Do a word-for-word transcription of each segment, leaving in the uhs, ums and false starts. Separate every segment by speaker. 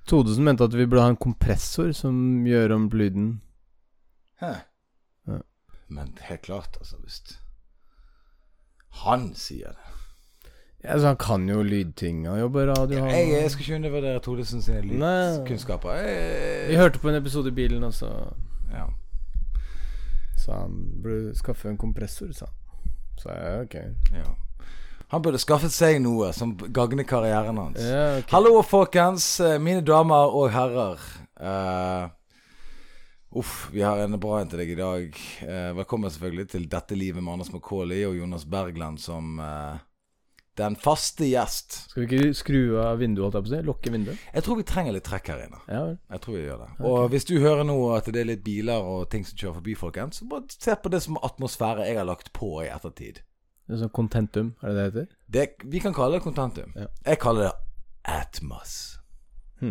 Speaker 1: Todesen mente at vi burde ha en kompressor som gjør om lyden.
Speaker 2: Hæ?
Speaker 1: Ja.
Speaker 2: Men helt klart, altså, hvis han sier det.
Speaker 1: Ja, altså, han kan jo lydting, han jobber radio.
Speaker 2: Ja, jeg, jeg skal ikke undervurdere Todesen sine lydkunnskaper.
Speaker 1: Vi hørte på en episode i bilen, og så
Speaker 2: ja.
Speaker 1: Så han burde skaffe en kompressor, sa han. Så jeg, ok.
Speaker 2: Ja. Han burde skaffet seg noe som gagner karrieren hans.
Speaker 1: Ja, okay.
Speaker 2: Hallo, folkens, mine damer og herrer. Uh, uff, vi har en bra en til deg i dag. Uh, velkommen selvfølgelig til Dette livet med Anders McCauley og Jonas Bergland som uh, den faste gjest.
Speaker 1: Skal vi ikke skru av vinduet, holdt jeg på å si? Lokke vinduet?
Speaker 2: Jeg tror vi trenger litt trekk her inne.
Speaker 1: Ja, vel.
Speaker 2: Jeg tror vi gjør det.
Speaker 1: Okay.
Speaker 2: Og hvis du hører nå at det er litt biler og ting som kjører forbi, folkens, så bare se på det som atmosfære jeg har lagt på i ettertid.
Speaker 1: Det er sånn contentum, er det det heter?
Speaker 2: Det, vi kan kalle det contentum.
Speaker 1: Ja.
Speaker 2: Jeg kaller det Atmos.
Speaker 1: Hmm.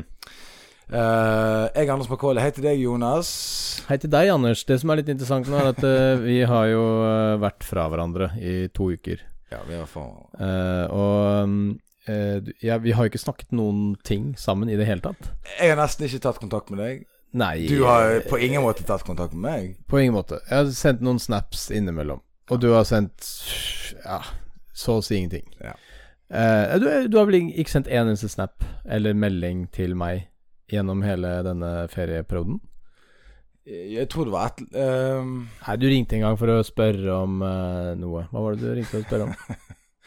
Speaker 2: Uh, jeg er Anders McCauley. Hei til deg, Jonas.
Speaker 1: Hei til deg, Anders. Det som er litt interessant nå er at uh, vi har jo uh, vært fra hverandre i to uker.
Speaker 2: Ja, vi har faen.
Speaker 1: Uh, og um, uh, ja, vi har jo ikke snakket noen ting sammen i det hele tatt.
Speaker 2: Jeg har nesten ikke tatt kontakt med deg.
Speaker 1: Nei.
Speaker 2: Du har på ingen måte tatt kontakt med meg.
Speaker 1: På ingen måte. Jeg har sendt noen snaps innimellom. Og du har sendt ja, så å si ingenting.
Speaker 2: Ja.
Speaker 1: Uh, du, du har vel ikke sendt en eneste snap eller melding til meg gjennom hele denne ferieperioden?
Speaker 2: Jeg tror det var et um...
Speaker 1: Nei, du ringte en gang for å spørre om uh, noe. Hva var det du ringte for å spørre om?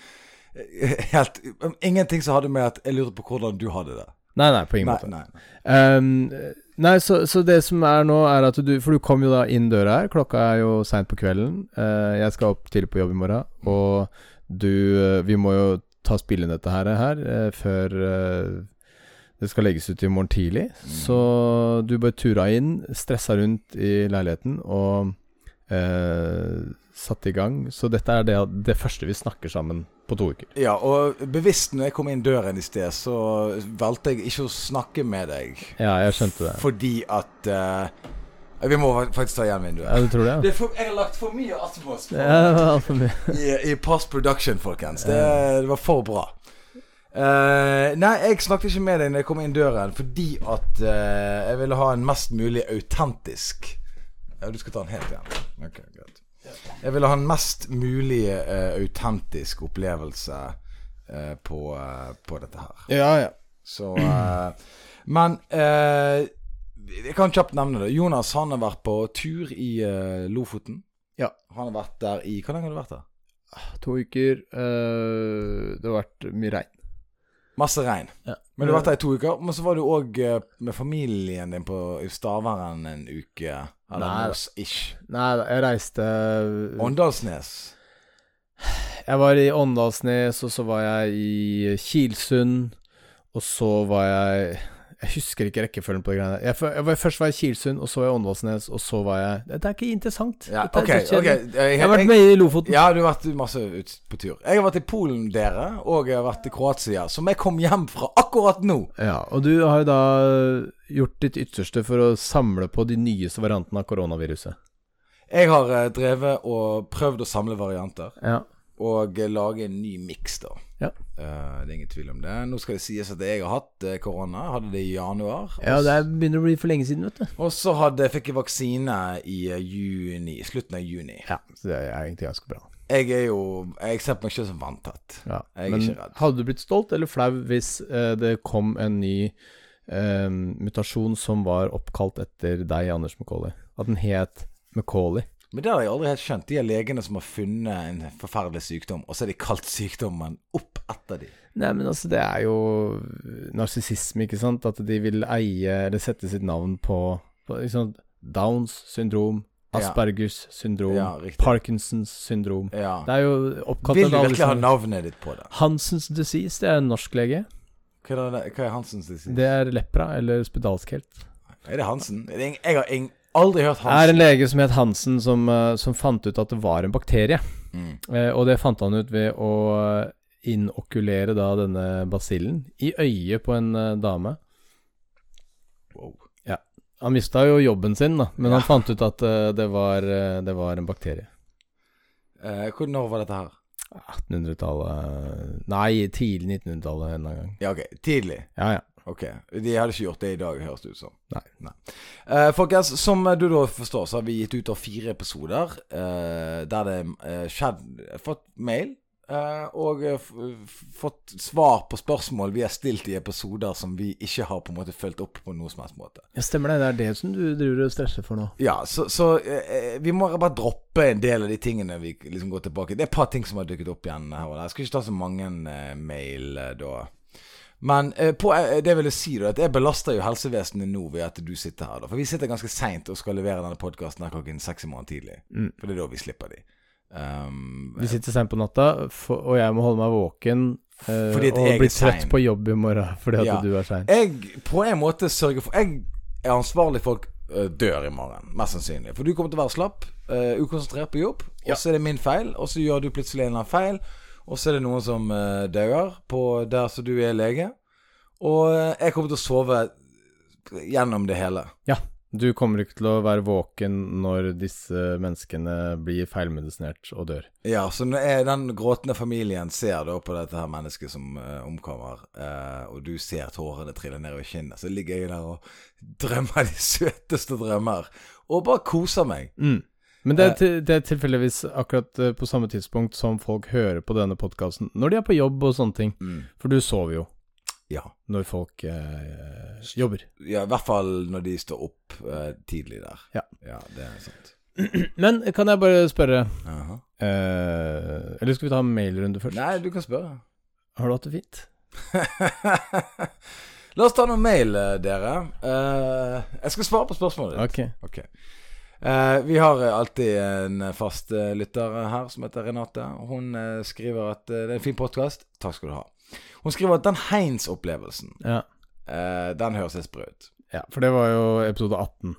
Speaker 2: Helt ingenting som hadde med at jeg lurte på hvordan du hadde det.
Speaker 1: Nei, nei, på ingen
Speaker 2: nei,
Speaker 1: måte.
Speaker 2: Nei, nei.
Speaker 1: Um, nei så, så det som er nå er at du, for du kom jo da inn døra her. Klokka er jo sent på kvelden. uh, Jeg skal opp tidlig på jobb i morgen. Og du, uh, vi må jo ta spille inn dette her, her uh, før uh, det skal legges ut i morgen tidlig. Mm. Så du bare tura inn, stressa rundt i leiligheten og uh, satt i gang. Så dette er det, det første vi snakker sammen på to uker.
Speaker 2: Ja, og bevisst når jeg kom inn døren i sted, så valgte jeg ikke å snakke med deg.
Speaker 1: Ja, jeg skjønte det.
Speaker 2: Fordi at uh, vi må faktisk ta igjen vinduet.
Speaker 1: Ja, du tror det? Ja.
Speaker 2: Det er for, jeg har lagt for mye Atmos på,
Speaker 1: ja, det var alt for mye.
Speaker 2: i, i post-production, folkens. Det, det var for bra. Uh, nei, jeg snakket ikke med deg når jeg kom inn døren, fordi at uh, jeg ville ha en mest mulig autentisk. Ja, du skal ta den helt igjen. Ok, greit. Jeg ville ha en mest mulig uh, autentisk opplevelse uh, på, uh, på dette her.
Speaker 1: Ja, ja.
Speaker 2: Så uh, men uh, jeg kan kjapt nevne det. Jonas, han har vært på tur i uh, Lofoten.
Speaker 1: Ja.
Speaker 2: Han har vært der i, hvor lenge har du vært der?
Speaker 1: To uker. uh, Det har vært mye regn.
Speaker 2: Masse regn.
Speaker 1: Ja.
Speaker 2: Men du har vært der i to uker. Men så var du også uh, med familien din på Stavern en uke. Eller
Speaker 1: Nei,
Speaker 2: ish.
Speaker 1: Nei, jeg reiste
Speaker 2: Åndalsnes.
Speaker 1: Jeg var i Åndalsnes, og så var jeg i Kilsund, og så var jeg Jeg husker ikke rekkefølgen på de greiene. Jeg, jeg var, først var jeg i Kilsund, og så var jeg i Åndalsnes, og så var jeg Dette er ikke interessant.
Speaker 2: Ja,
Speaker 1: Dette er
Speaker 2: okay,
Speaker 1: så
Speaker 2: okay.
Speaker 1: jeg, jeg har vært med i Lofoten.
Speaker 2: Ja, du har vært masse ut på tur. Jeg har vært i Polen, dere, og jeg har vært i Kroatia, som jeg kom hjem fra akkurat nå.
Speaker 1: Ja, og du har jo da gjort ditt ytterste for å samle på de nyeste variantene av koronaviruset.
Speaker 2: Jeg har uh, drevet og prøvd å samle varianter.
Speaker 1: Ja.
Speaker 2: Og uh, lage en ny mix da.
Speaker 1: Ja.
Speaker 2: Uh, det er ingen tvil om det. Nå skal det sies at jeg har hatt uh, korona. Jeg hadde det i januar.
Speaker 1: Ja, det begynner å bli for lenge siden, vet du.
Speaker 2: Og så hadde, fikk jeg vaksine i uh, juni, slutten av juni.
Speaker 1: Ja, så det er egentlig ganske bra.
Speaker 2: Jeg er jo, jeg ser på meg ikke som vanntett.
Speaker 1: Ja,
Speaker 2: jeg er
Speaker 1: men
Speaker 2: ikke redd.
Speaker 1: Hadde du blitt stolt eller flau hvis uh, det kom en ny uh, mutasjon som var oppkalt etter deg, Anders McCauley? At den het McCauley?
Speaker 2: Men det har jeg aldri helt skjønt. De er legene som har funnet en forferdelig sykdom, og så er de kalt sykdommen opp etter de.
Speaker 1: Nei, men altså, det er jo narsissisme, ikke sant? At de vil eie, eller sette sitt navn på, på liksom, Downs syndrom, Aspergers syndrom,
Speaker 2: ja,
Speaker 1: Parkinsons syndrom.
Speaker 2: Ja.
Speaker 1: Det er jo oppkalt
Speaker 2: Vil du virkelig ha navnet ditt på det?
Speaker 1: Hansens disease, det er en norsk lege.
Speaker 2: Hva er, det, hva er Hansens disease?
Speaker 1: Det er lepra, eller spedalskhet.
Speaker 2: Er det Hansen? Er det, jeg har ing, aldri hørt Hansen.
Speaker 1: Det er en lege som het Hansen som, uh, som fant ut at det var en bakterie.
Speaker 2: Mm.
Speaker 1: Uh, og det fant han ut ved å inokulere da denne basillen i øyet på en uh, dame.
Speaker 2: Wow.
Speaker 1: Ja. Han mistet jo jobben sin da, men
Speaker 2: ja.
Speaker 1: han fant ut at uh, det, var, uh, det var en bakterie.
Speaker 2: Uh, hvor når var dette her?
Speaker 1: attenhundretallet. Nei, tidlig nittenhundretallet en gang.
Speaker 2: Ja, ok. Tidlig.
Speaker 1: Ja, ja.
Speaker 2: Ok, de hadde ikke gjort det i dag, høres det ut som.
Speaker 1: Nei.
Speaker 2: Nei. Uh, folkens, som du da forstår, så har vi gitt ut av fire episoder, uh, der det uh, skjedd, fått mail, uh, og uh, f- fått svar på spørsmål vi har stilt i episoder som vi ikke har på en måte følt opp på noen som helst måte.
Speaker 1: Ja, stemmer det. Det er det som du driver og stresser for nå.
Speaker 2: Ja, så, så uh, vi må bare droppe en del av de tingene vi liksom går tilbake. Det er et par ting som har dukket opp igjen her og der. Jeg skal ikke ta så mange uh, mail uh, da. Men uh, på, uh, det vil jeg si da, at jeg belaster jo helsevesenet nå ved at du sitter her da. For vi sitter ganske sent og skal levere denne podcasten her klokken seks i morgen tidlig. Mm. For det er da vi slipper de. Um,
Speaker 1: vi sitter sent på natta, for, og jeg må holde meg våken uh, og bli trøtt på jobb i morgen fordi at ja. du er sen.
Speaker 2: Jeg på en måte sørger for, jeg er ansvarlig for folk uh, dør i morgen, mest sannsynlig. For du kommer til å være slapp, uh, ukonsentrert på jobb, ja. Og så er det min feil, og så gjør du plutselig en eller annen feil, og så er det noen som uh, dør på der som du er lege, og uh, jeg kommer til å sove gjennom det hele.
Speaker 1: Ja. Du kommer ikke til å være våken når disse menneskene blir feilmedisinert og dør.
Speaker 2: Ja, så når jeg, den gråtende familien ser da på dette her mennesket som uh, omkommer, uh, og du ser tårene trille ned over kinnet, så ligger jeg der og drømmer de søteste drømmer, og bare koser meg.
Speaker 1: Mm. Men det er, til, det er tilfeldigvis akkurat uh, på samme tidspunkt som folk hører på denne podcasten, når de er på jobb og sånne ting. Mm. For du sover jo.
Speaker 2: Ja.
Speaker 1: Når folk eh, jobber.
Speaker 2: Ja, i hvert fall når de står opp eh, tidlig der.
Speaker 1: Ja.
Speaker 2: Ja, det er sant.
Speaker 1: Men kan jeg bare spørre,
Speaker 2: uh-huh.
Speaker 1: eh, eller skal vi ta en mailrunde først?
Speaker 2: Nei, du kan spørre.
Speaker 1: Har du hatt det fint?
Speaker 2: La oss ta noen mail, dere. Uh, jeg skal svare på spørsmålet ditt.
Speaker 1: Ok.
Speaker 2: Ok. Uh, vi har alltid en fast uh, lytter her som heter Renate. Hun uh, skriver at uh, det er en fin podcast. Takk skal du ha. Hun skriver at den Heinz-opplevelsen,
Speaker 1: ja.
Speaker 2: uh, den høres litt sprø ut.
Speaker 1: Ja, for det var jo episode atten.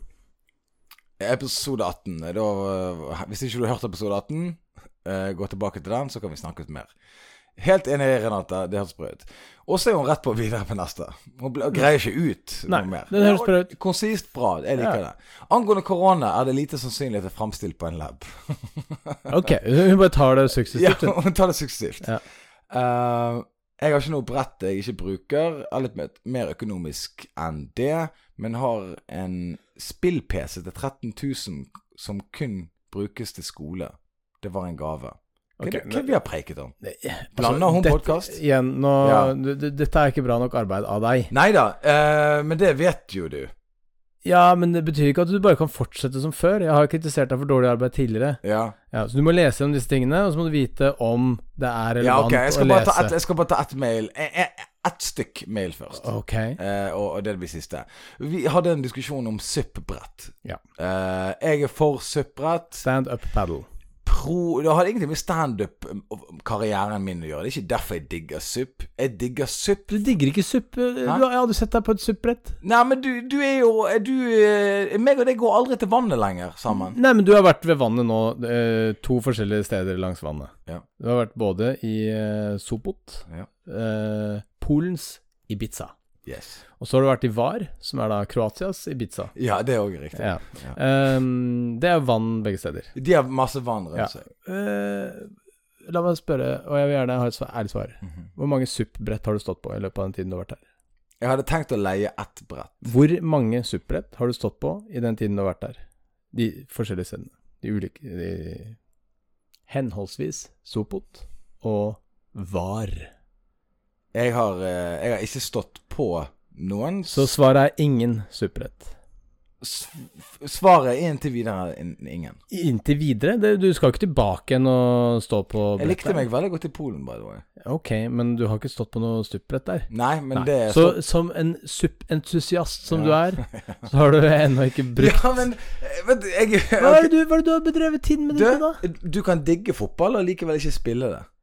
Speaker 2: Episode atten. Da, uh, hvis ikke du har hørt episode atten, uh, gå tilbake til den, så kan vi snakke ut mer. Helt enig i Renate, det høres sprø ut. Og så er hun rett på videre på neste. Hun ble, greier ikke ut
Speaker 1: Nei,
Speaker 2: noe mer.
Speaker 1: Det høres sprø ut.
Speaker 2: Konsist bra, jeg liker
Speaker 1: ja.
Speaker 2: det. Angående korona er det lite sannsynlig at det er fremstilt på en lab.
Speaker 1: Ok, hun bare tar det suksessivt.
Speaker 2: Ja, hun tar det suksessivt.
Speaker 1: Ja.
Speaker 2: Uh, Jeg har ikke noe brett jeg ikke bruker, er litt mer, mer økonomisk enn det, men har en spill-P C til tretten tusen som kun brukes til skole. Det var en gave. Hva okay, er vi har preiket om? Blander
Speaker 1: altså,
Speaker 2: hun podcast?
Speaker 1: Igjen, nå,
Speaker 2: ja.
Speaker 1: dette er ikke bra nok arbeid av deg.
Speaker 2: Neida, uh, men det vet jo du.
Speaker 1: Ja, men det betyr ikke at du bare kan fortsette som før. Jeg har kritisert deg for dårlig arbeid tidligere.
Speaker 2: Ja.
Speaker 1: Ja, så du må lese om disse tingene, og så må du vite om det er relevant
Speaker 2: ja, okay. jeg skal
Speaker 1: å
Speaker 2: bare
Speaker 1: lese.
Speaker 2: Ta et, jeg skal bare ta ett mail. Ett stykk mail først.
Speaker 1: Ok.
Speaker 2: Uh, og, og det blir siste. Vi hadde en diskusjon om SUP-brett.
Speaker 1: Ja.
Speaker 2: Uh, jeg er for SUP-brett.
Speaker 1: Stand up paddle.
Speaker 2: Pro, det har egentlig med stand-up-karrieren min å gjøre. Det er ikke derfor jeg digger SUP. Jeg digger SUP.
Speaker 1: Du digger ikke SUP? Du har aldri sett deg på et SUP-brett?
Speaker 2: Nei, men du, du er jo du, meg og deg går aldri til vannet lenger sammen.
Speaker 1: Nei, men du har vært ved vannet nå, to forskjellige steder langs vannet.
Speaker 2: Ja.
Speaker 1: Du har vært både i Sopot,
Speaker 2: ja.
Speaker 1: eh, Polens Ibiza.
Speaker 2: Yes.
Speaker 1: Og så har du vært i Var, som er da Kroatias Ibiza.
Speaker 2: Ja, det er også riktig.
Speaker 1: Ja.
Speaker 2: Ja.
Speaker 1: Um, det er vann begge steder.
Speaker 2: De har masse vann rundt
Speaker 1: ja.
Speaker 2: seg.
Speaker 1: Uh, la meg spørre, og jeg vil gjerne ha et svar, ærlig svar. Mm-hmm. Hvor mange SUP-brett har du stått på i løpet av den tiden du har vært her?
Speaker 2: Jeg hadde tenkt å leie ett brett.
Speaker 1: Hvor mange SUP-brett har du stått på i den tiden du har vært der? De forskjellige stedene. De ulike de, henholdsvis Sopot og Var.
Speaker 2: Jeg har, jeg har ikke stått på noen.
Speaker 1: Så svaret er ingen SUP-brett.
Speaker 2: Svaret er inntil videre ingen.
Speaker 1: Inntil videre? Det, du skal ikke tilbake igjen og stå på brett.
Speaker 2: Jeg likte meg veldig godt i Polen, by the way.
Speaker 1: Ok, men du har ikke stått på noe SUP-brett der?
Speaker 2: Nei, men Nei. det er
Speaker 1: så... Så som en SUP-entusiast som ja. du er, så har du ennå ikke brukt...
Speaker 2: Ja, men... Vet, jeg,
Speaker 1: okay. hva, er det du, hva er det du har bedrevet tiden med det da?
Speaker 2: Du kan digge fotball og likevel ikke spille det.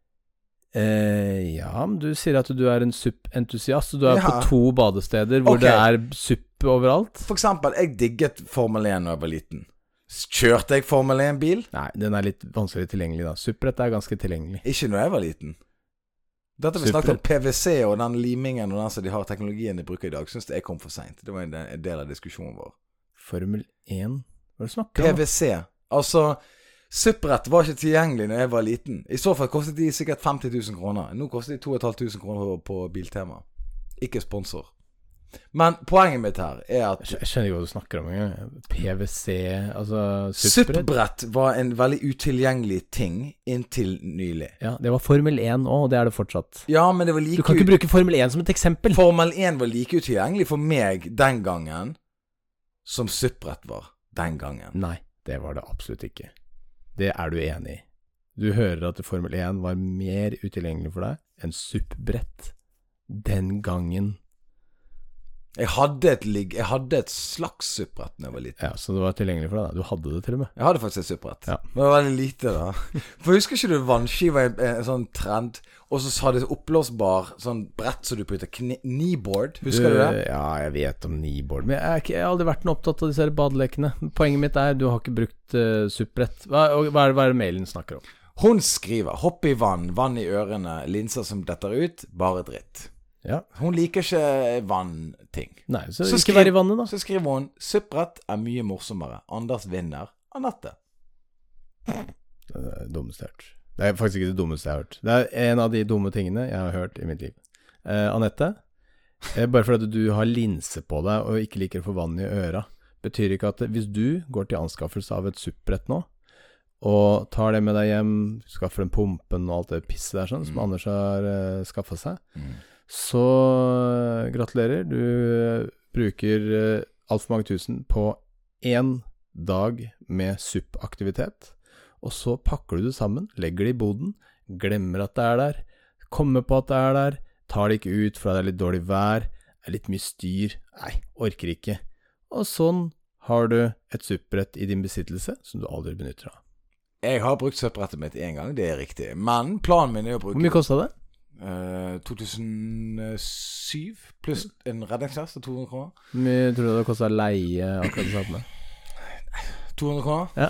Speaker 1: Eh, ja, men du sier at du er en SUP-entusiast, og du er ja. på to badesteder hvor
Speaker 2: okay.
Speaker 1: det er SUP overalt.
Speaker 2: For eksempel, jeg digget Formel én da jeg var liten. Kjørte jeg Formel én-bil?
Speaker 1: Nei, den er litt vanskelig tilgjengelig da. SUP-brett er ganske tilgjengelig.
Speaker 2: Ikke når jeg var liten. Dette vi snakket om P V C og den limingen og den som de har teknologien de bruker i dag. Synes det jeg kom for sent. Det var en del av diskusjonen vår.
Speaker 1: Formel én? Hva er det snakker om?
Speaker 2: P V C. Altså... SUP-brett var ikke tilgjengelig når jeg var liten. I så fall kostet de sikkert femti tusen kroner. Nå koster de to og et halvt tusen kroner på Biltema. Ikke sponsor. Men poenget mitt her er at
Speaker 1: Jeg skjønner ikke hva du snakker om engang. P V C, altså
Speaker 2: SUP-brett var en veldig utilgjengelig ting inntil nylig.
Speaker 1: Ja, det var Formel én også, og det er det fortsatt.
Speaker 2: Ja, men det var like
Speaker 1: Du kan ikke bruke Formel én som et eksempel.
Speaker 2: Formel én var like utilgjengelig for meg den gangen som SUP-brett var den gangen.
Speaker 1: Nei, det var det absolutt ikke. Det er du enig i. Du hører at Formel én var mer utilgjengelig for deg enn SUP-brett den gangen.
Speaker 2: Jeg hadde et, lig jeg hadde et slags SUP-brett da jeg var liten.
Speaker 1: Ja, så det var tilgjengelig for deg da. Du hadde det til og med.
Speaker 2: Jeg hadde faktisk et SUP-brett.
Speaker 1: Ja.
Speaker 2: Men det var veldig lite da. For husker ikke du vannskiva i en, en sånn trend, og så hadde det opplåsbar sånn brett så du putter kneeboard. Husker du, du det?
Speaker 1: Ja, jeg vet om kneeboard. Men jeg, er ikke, jeg har aldri vært noe opptatt av disse her badelekene. Poenget mitt er, du har ikke brukt uh, SUP-brett. Hva, hva, er, hva er det mailen snakker om?
Speaker 2: Hun skriver, hopp i vann, vann i ørene, linser som detter ut, bare dritt.
Speaker 1: Ja.
Speaker 2: Hun liker ikke vannting.
Speaker 1: Nei, så,
Speaker 2: så
Speaker 1: ikke
Speaker 2: skriv,
Speaker 1: være i vannet da.
Speaker 2: Så skriver hun, SUP-brett er mye morsommere. Anders vinner. Anette.
Speaker 1: Det er det dummeste jeg har hørt. Det er faktisk ikke det dummeste jeg har hørt. Det er en av de dumme tingene jeg har hørt i mitt liv. Eh, Anette, eh, bare fordi du har linse på deg og ikke liker å få vann i øra, betyr ikke at hvis du går til anskaffelse av et SUP-brett nå, og tar det med deg hjem, skaffer den pumpen og alt det pisset der sånn, mm. som Anders har uh, skaffet seg, mm. så uh, gratulerer, du uh, bruker uh, alt for mange tusen på en dag med SUP-aktivitet, og så pakker du det sammen, legger det i boden, glemmer at det er der, kommer på at det er der, tar det ikke ut for det er litt dårlig vær, er litt mye styr, nei, orker ikke, og sånn har du et SUP-brett i din besittelse som du aldri benytter av.
Speaker 2: Jeg har brukt SUP-brettet mitt en gang, det er riktig. Men planen min er å bruke...
Speaker 1: Hvor mye kostet det?
Speaker 2: Uh, to tusen syv, pluss en redningsvest og to hundre kroner.
Speaker 1: Hvor mye tror du det kostet å leie akkurat det samme?
Speaker 2: to hundre kroner?
Speaker 1: Ja.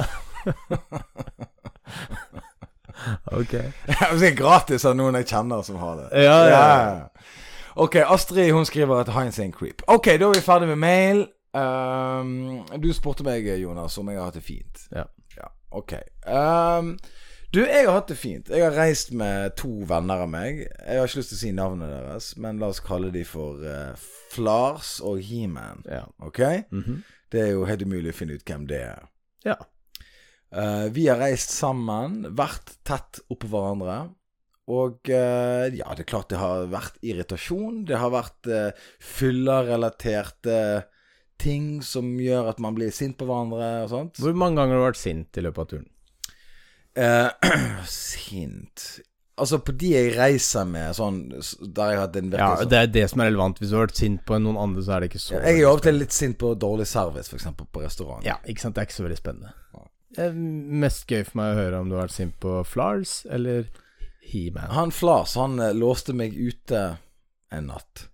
Speaker 1: Ok.
Speaker 2: Det er gratis av noen jeg kjenner som har det.
Speaker 1: Ja, ja. ja.
Speaker 2: Ok, Astrid, hun skriver et Heinz and Creep. Ok, da er vi ferdig med mail. Um, du spurte meg, Jonas, om jeg har hatt det fint.
Speaker 1: Ja.
Speaker 2: Ja, ok. Um, du, jeg har hatt det fint. Jeg har reist med to venner av meg. Jeg har ikke lyst til å si navnet deres, men la oss kalle de for uh, Flars og He-Man.
Speaker 1: Ja.
Speaker 2: Ok?
Speaker 1: Mm-hmm.
Speaker 2: Det er jo helt umulig å finne ut hvem det er.
Speaker 1: Ja.
Speaker 2: Uh, vi har reist sammen, vært tett oppå hverandre. Og uh, ja, det er klart det har vært irritasjon. Det har vært uh, fyllerrelaterte ting som gjør at man blir sint på hverandre og sånt.
Speaker 1: Hvor mange ganger har du vært sint i løpet av turen?
Speaker 2: Uh, sint Altså på de jeg reiser med sånn, der jeg har hatt en
Speaker 1: Ja,
Speaker 2: sånn.
Speaker 1: det er det som er relevant. Hvis du har vært sint på noen andre, så er det ikke så
Speaker 2: Jeg er jo av og til litt sint på dårlig service, for eksempel på restaurant.
Speaker 1: Ja, ikke sant, det er ikke så veldig spennende. Det er mest gøy for meg å høre om du har vært sint på Flars eller He-Man.
Speaker 2: Han Flars, han uh, låste meg ute en natt.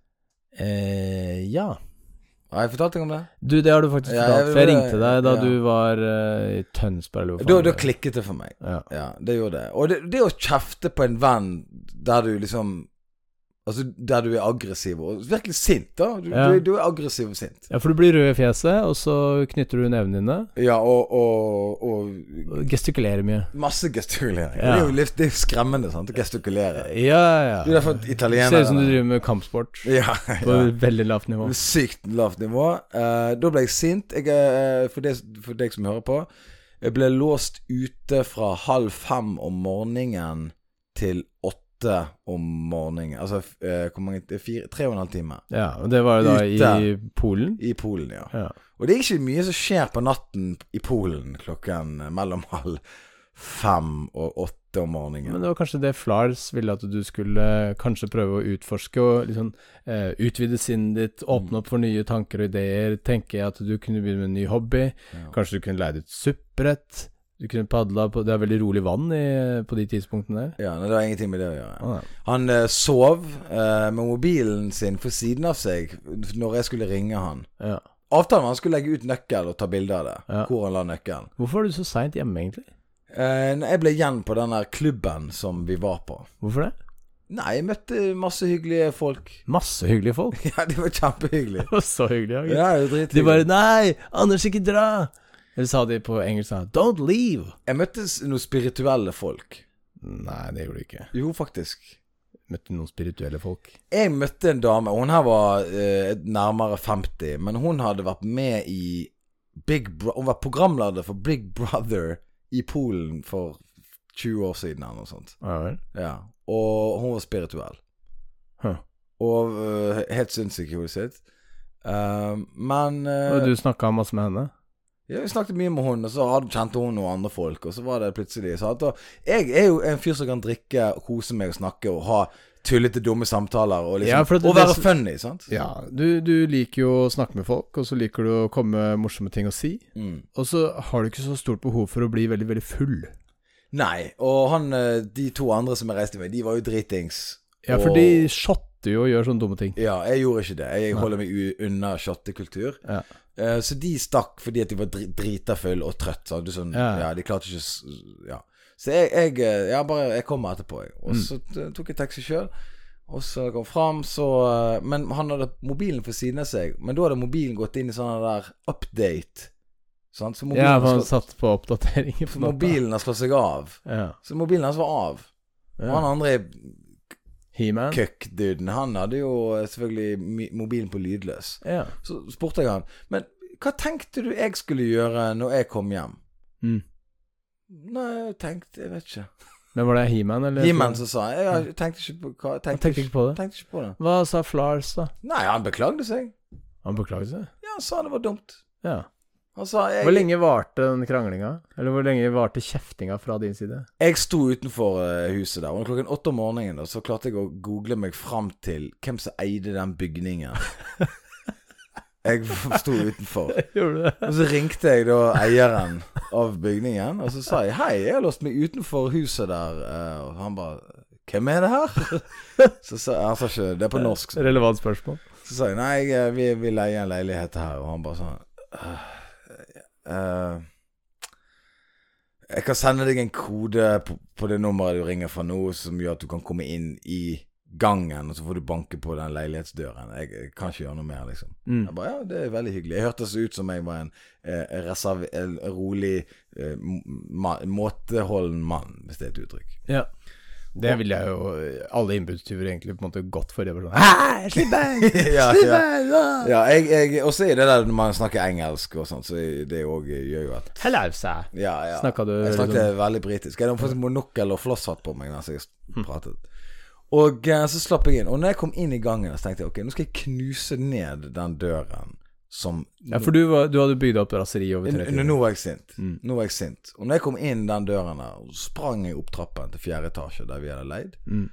Speaker 1: Eh, ja
Speaker 2: Har jeg fortalt deg om det?
Speaker 1: Du, det har du faktisk
Speaker 2: ja,
Speaker 1: fortalt. For jeg ringte deg da
Speaker 2: ja.
Speaker 1: du var uh, i Tønsberg.
Speaker 2: Da, da klikket det for meg.
Speaker 1: Ja,
Speaker 2: ja det gjorde det. Og det, det å kjefte på en venn der du liksom Altså der du er aggressiv og virkelig sint da. Du,
Speaker 1: ja.
Speaker 2: du, du er aggressiv og sint.
Speaker 1: Ja, for du blir rød i fjeset, og så knytter du nevene dine.
Speaker 2: Ja, og, og, og,
Speaker 1: og gestikulerer mye.
Speaker 2: Masse gestikulering.
Speaker 1: Ja.
Speaker 2: Det er jo litt, det er skremmende, sant, å gestikulere.
Speaker 1: Ja, ja.
Speaker 2: Du er derfor italiener.
Speaker 1: Ser ut som du driver med kampsport.
Speaker 2: Ja, ja.
Speaker 1: På veldig lavt nivå.
Speaker 2: Sykt lavt nivå. Uh, da ble jeg sint. Jeg, uh, for, det, for deg som hører på, jeg ble låst ute fra halv fem om morgenen til åtte om morgenen. Altså uh, hvor mange, fire, tre og en halv time.
Speaker 1: Ja, og det var jo da ute, i Polen?
Speaker 2: I Polen, ja.
Speaker 1: ja.
Speaker 2: Og det er ikke mye som skjer på natten i Polen klokken mellom halv fem og åtte om morgenen.
Speaker 1: Men det var kanskje det Flars ville at du skulle kanskje prøve å utforske og liksom eh, utvide sinnet ditt, åpne opp for nye tanker og ideer, tenke at du kunne begynne med en ny hobby, ja. Kanskje du kunne leie et SUP-brett, du kunne padla på, det er veldig rolig vann i, på de tidspunktene der.
Speaker 2: Ja, det var ingenting med det å gjøre.
Speaker 1: Ah, ja.
Speaker 2: Han uh, sov uh, med mobilen sin for siden av seg når jeg skulle ringe han.
Speaker 1: Ja.
Speaker 2: Avtalen var han skulle legge ut nøkkel og ta bilder av det,
Speaker 1: ja.
Speaker 2: Hvor han la nøkkelen.
Speaker 1: Hvorfor er du så sent hjemme egentlig?
Speaker 2: Uh, jeg ble igjen på den der klubben som vi var på.
Speaker 1: Hvorfor det?
Speaker 2: Nei, jeg møtte masse hyggelige folk.
Speaker 1: Masse hyggelige folk?
Speaker 2: Ja, de var kjempehyggelige.
Speaker 1: Det var så hyggelig.
Speaker 2: Ja, det var drithyggelig.
Speaker 1: De bare, nei, Anders ikke dra. Eller sa de på engelsk, don't leave.
Speaker 2: Jeg møtte noen spirituelle folk.
Speaker 1: Nei, det gjorde du ikke.
Speaker 2: Jo, faktisk.
Speaker 1: Møtte du noen spirituelle folk?
Speaker 2: Jeg møtte en dame, hun her var eh, nærmere femti, men hun hadde vært med i Big Bro- Hun var programleder for Big Brother i Polen for tjue år siden eller noe sånt.
Speaker 1: Ja vel.
Speaker 2: Ja. Og hun var spirituell.
Speaker 1: Huh.
Speaker 2: Og uh, helt sinnssyk i hodet sitt. Uh, men uh,
Speaker 1: Og du snakket masse med henne?
Speaker 2: Ja, vi snakket mye med hun, og så hadde, kjente hun noen andre folk, og så var det plutselig så at, jeg er jo en fyr som kan drikke, kose meg og snakke og ha tullete dumme samtaler og, liksom,
Speaker 1: ja, det,
Speaker 2: og være
Speaker 1: det,
Speaker 2: funny, sant?
Speaker 1: Ja, du, du liker jo å snakke med folk, og så liker du å komme med morsomme ting å si,
Speaker 2: mm.
Speaker 1: og så har du ikke så stort behov for å bli veldig, veldig full.
Speaker 2: Nei, og han, de to andre som jeg reiste med, de var jo dritings.
Speaker 1: Ja, for
Speaker 2: og...
Speaker 1: de shotter jo og gjør sånne dumme ting.
Speaker 2: Ja, jeg gjorde ikke det. Jeg holder meg unna shottekultur.
Speaker 1: Ja.
Speaker 2: Uh, så de stakk fordi at de var dri drita full og trøtt, så sånn, ja. ja, de klarte ikke ja. Så jeg, jeg, ja, bare, jeg kommer etterpå jeg. Og så mm. tok jeg taxi selv. Og så kom frem så, uh, men han hadde mobilen for siden av seg. Men da hadde mobilen gått inn i sånn der update, sant? Så
Speaker 1: ja, han satt på oppdateringer
Speaker 2: for mobilen har slått seg av.
Speaker 1: Ja. Så
Speaker 2: mobilen hans var av. Ja. Og han andre
Speaker 1: He-Man
Speaker 2: Køkk-duden, han hadde jo selvfølgelig mobilen på lydløs.
Speaker 1: Ja.
Speaker 2: Så spurte jeg han, men hva tenkte du jeg skulle gjøre når jeg kom hjem?
Speaker 1: Mm.
Speaker 2: Nei, jeg tenkte, jeg vet ikke.
Speaker 1: Men var det He-Man, eller?
Speaker 2: He-Man som sa, jeg, jeg tenkte ikke på, hva, tenkte,
Speaker 1: tenkte ikke på det.
Speaker 2: Tenkte ikke på det.
Speaker 1: Hva sa Flars da?
Speaker 2: Nei, han beklagde seg.
Speaker 1: Han beklagde seg?
Speaker 2: Ja, han sa det var dumt.
Speaker 1: Ja.
Speaker 2: Han sa, jeg,
Speaker 1: hvor lenge varte den kranglinga? Eller hvor lenge varte kjeftinga fra din side?
Speaker 2: Jeg sto utenfor uh, huset der, og klokken åtte om morgenen, og så klarte jeg å google meg frem til hvem som eide den bygningen. Jeg sto utenfor.
Speaker 1: Gjorde du det?
Speaker 2: Og så ringte jeg da eieren av bygningen, og så sa jeg, hei, jeg har låst meg utenfor huset der, uh, og han bare, hvem er det her? Så sa han sa ikke, det er på norsk. Så.
Speaker 1: Relevant spørsmål.
Speaker 2: Så sa jeg, nei, jeg, vi, vi leier en leilighet her, og han bare sånn, uh, Uh, jeg kan sende deg en kode på, på det nummeret du ringer fra nå, som gjør at du kan komme inn i gangen, og så får du banke på den leilighetsdøren. Jeg, jeg kan ikke gjøre noe mer, liksom.
Speaker 1: Mm.
Speaker 2: Jeg bare, ja, det er veldig hyggelig. Jeg hørtes ut som jeg var en eh, reserv, en rolig eh, ma måteholden mann, hvis det er et uttrykk.
Speaker 1: Ja. Det vil jeg jo alle innbudstyver egentlig på en måte godt for det. Hæ, slipp meg!
Speaker 2: Ja,
Speaker 1: slipp
Speaker 2: ja.
Speaker 1: meg! Ja,
Speaker 2: ja jeg, jeg, og så er det der når man snakker engelsk og sånt, så det også gjør jo at
Speaker 1: hello, sir.
Speaker 2: Ja, ja.
Speaker 1: Snakket du
Speaker 2: jeg snakket
Speaker 1: liksom
Speaker 2: veldig britisk. Jeg hadde faktisk monokkel og flosshatt på meg mens jeg pratet. Og uh, så slapp jeg inn. Og når jeg kom inn i gangen, så tenkte jeg, ok, nå skal jeg knuse ned den døren som...
Speaker 1: Ja, for du, var, du hadde bygd opp raseri over tre timer.
Speaker 2: Nå var jeg sint.
Speaker 1: Mm.
Speaker 2: Nå var jeg sint. Og når jeg kom inn den døren der, så sprang jeg opp trappen til fjerde etasje der vi hadde leid.
Speaker 1: Mm.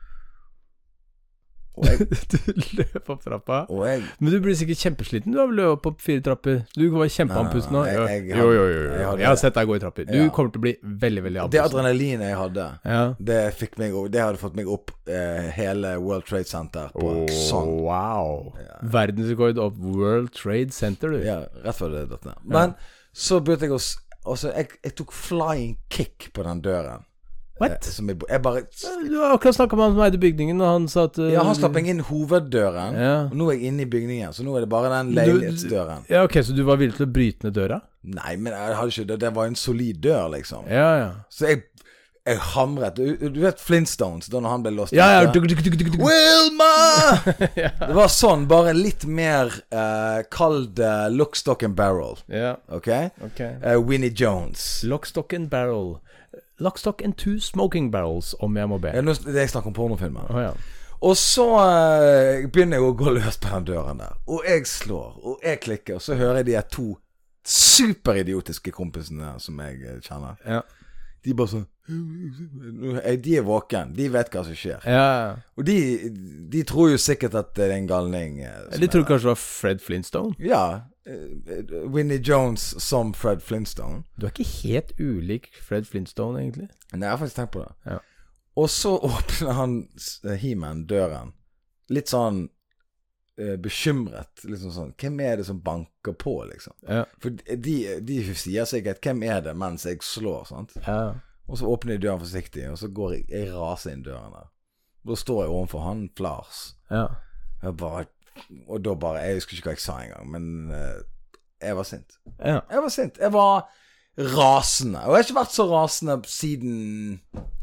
Speaker 2: Og jeg,
Speaker 1: du løp opp trappa.
Speaker 2: og jeg,
Speaker 1: Men du blir sikkert kjempesliten. Du har vel løpt opp fire trapper. Du var kjempeandpusten nå.
Speaker 2: Nei,
Speaker 1: Jo,
Speaker 2: nei, jeg- jeg
Speaker 1: jo, jo, jo,
Speaker 2: jeg
Speaker 1: jo.
Speaker 2: hadde-
Speaker 1: Jeg har sett deg gå i trapper. Du
Speaker 2: Ja.
Speaker 1: kommer til å bli veldig, veldig
Speaker 2: det
Speaker 1: andpusten.
Speaker 2: adrenalinet jeg hadde,
Speaker 1: Ja.
Speaker 2: det, fikk meg, det hadde fått meg opp eh, hele World Trade Center på
Speaker 1: Oh,
Speaker 2: sånn.
Speaker 1: wow.
Speaker 2: Ja.
Speaker 1: Verdensrekord opp World Trade Center, du.
Speaker 2: Ja, rett før det datt ned. Men så begynte jeg å s- altså, jeg, jeg tok flying kick på den døren.
Speaker 1: What?
Speaker 2: Eh, som jeg, jeg bare
Speaker 1: Du har akkurat snakket med han som eide bygningen, og han sa at uh,
Speaker 2: Ja, han slapp meg inn hoveddøren,
Speaker 1: Ja.
Speaker 2: og nå er jeg inne i bygningen, så nå er det bare den
Speaker 1: Du-
Speaker 2: leilighetsdøren.
Speaker 1: Ja, ok, så du var villig til å bryte ned døra?
Speaker 2: Nei, men jeg hadde ikke det. Det var en solid dør, liksom.
Speaker 1: Ja, ja.
Speaker 2: Så jeg, jeg hamret. Du, du vet Flintstones, da når han ble låst
Speaker 1: Ja, ja.
Speaker 2: ute?
Speaker 1: Duk, duk, duk, duk, duk.
Speaker 2: Wilma!
Speaker 1: Ja.
Speaker 2: Det var sånn, bare litt mer uh, kald uh, lock, stock and barrel.
Speaker 1: Ja,
Speaker 2: Ok?
Speaker 1: ok.
Speaker 2: Uh, Winnie Jones.
Speaker 1: Lock, stock and barrel. Lock, stock and two smoking barrels, om jeg må be.
Speaker 2: Ja, nå, det er snakk om pornofilmer.
Speaker 1: Å, ja.
Speaker 2: Og så uh, begynner jeg å gå løs på den døren der. Og jeg slår, og jeg klikker, og så hører jeg de her to superidiotiske kompisene som jeg eh, kjenner.
Speaker 1: Ja.
Speaker 2: De bare sånn De er våken. De vet hva som skjer.
Speaker 1: Ja.
Speaker 2: Og de, de tror jo sikkert at det er en galning. eh, som
Speaker 1: De
Speaker 2: er
Speaker 1: tror
Speaker 2: der.
Speaker 1: kanskje det var Fred Flintstone.
Speaker 2: Ja. eh, Winnie Jones som Fred Flintstone.
Speaker 1: Du er ikke helt ulik Fred Flintstone, egentlig.
Speaker 2: Nei, jeg har faktisk tenkt på det.
Speaker 1: Ja.
Speaker 2: Og så åpner han eh, He-Man døren. Litt sånn eh, bekymret. Liksom sånn, hvem er det som banker på, liksom?
Speaker 1: Ja.
Speaker 2: For de, de sier sikkert, hvem er det, mens jeg slår, sant?
Speaker 1: Ja.
Speaker 2: Og så åpner jeg døren forsiktig, og så går jeg, jeg raser inn døren der. Da står jeg overfor han, Flars.
Speaker 1: Ja.
Speaker 2: Jeg bare, og da bare, jeg husker ikke hva jeg sa engang, men eh, jeg var sint.
Speaker 1: Ja.
Speaker 2: Jeg var sint. Jeg var rasende. Og jeg har ikke vært så rasende siden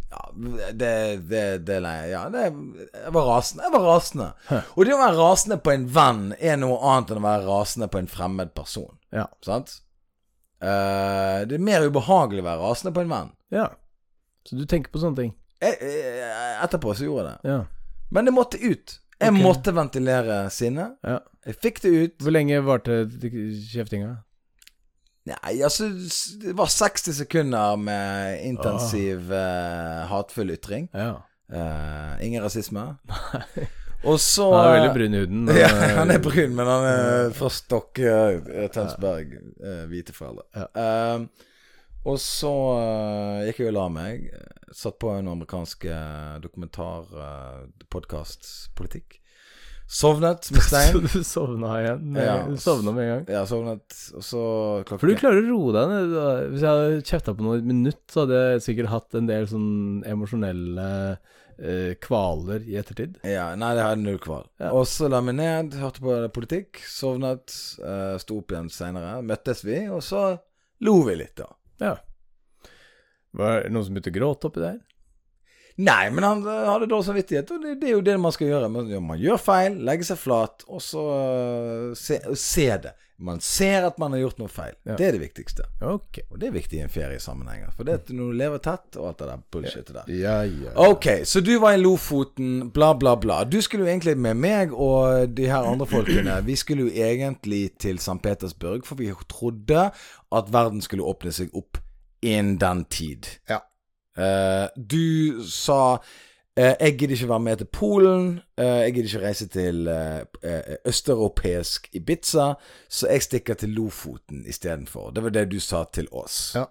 Speaker 2: Ja, det, det, det, ja, det jeg var rasende. Jeg var rasende. Hæ. Og det å være rasende på en venn er noe annet enn å være rasende på en fremmed person.
Speaker 1: Ja.
Speaker 2: Sant? Uh, det er mer ubehagelig å være rasende på en venn.
Speaker 1: Ja. Så du tenker på sånne ting?
Speaker 2: Jeg, jeg, etterpå så gjorde jeg det. Ja. Men det måtte ut. Jeg okay. måtte ventilere sinne. Ja. Jeg fikk det ut.
Speaker 1: Hvor lenge varte kjeftinga?
Speaker 2: Nei, altså det var seksti sekunder med intensiv oh. uh, hatfull ytring. Ja. Uh, ingen rasisme. Nei. Og så
Speaker 1: han er veldig brun i huden.
Speaker 2: Men, ja, han er brun, men han er fra Stokk, uh, Tønsberg, uh, hvite foreldre. Ja. Uh, og så uh, gikk jeg og la meg. Satt på en amerikansk dokumentar, uh, podcast, politikk. Sovnet med stein.
Speaker 1: Så du sovna igjen? Med, ja, du sovna med en gang?
Speaker 2: Ja, sovnet. Og så klokken.
Speaker 1: For du klarer å roe deg ned. Hvis jeg hadde kjeftet på noe minutt, så hadde jeg sikkert hatt en del sånn emosjonelle eh, kvaler i ettertid.
Speaker 2: Ja, nei, det hadde null kval. Ja. Og så la meg ned, hørte på politikk, sovnet, eh, sto opp igjen senere. Møttes vi, og så lo vi litt da.
Speaker 1: Ja. Var det noen som begynte å gråte oppi der?
Speaker 2: Nei, men han hadde dårlig samvittighet, og det, det er jo det man skal gjøre. Man, man gjør feil, legger seg flat, og så uh, se, se det. Man ser at man har gjort noe feil. Ja. Det er det viktigste.
Speaker 1: Okay.
Speaker 2: Og det er viktig i en feriesammenheng. For det er når du lever tett, og alt det der bullshit der.
Speaker 1: Ja, ja, ja.
Speaker 2: Ok, så du var i Lofoten, bla bla bla. Du skulle jo egentlig med meg og de her andre folkene. Vi skulle jo egentlig til Sankt Petersburg, for vi trodde at verden skulle åpne seg opp innen den tid. Ja. Uh, du sa uh, jeg gidder ikke være med til Polen, uh, jeg gidder ikke reise til uh, uh, østeuropeisk Ibiza, så jeg stikker til Lofoten i stedet for. Det var det du sa til oss. Ja.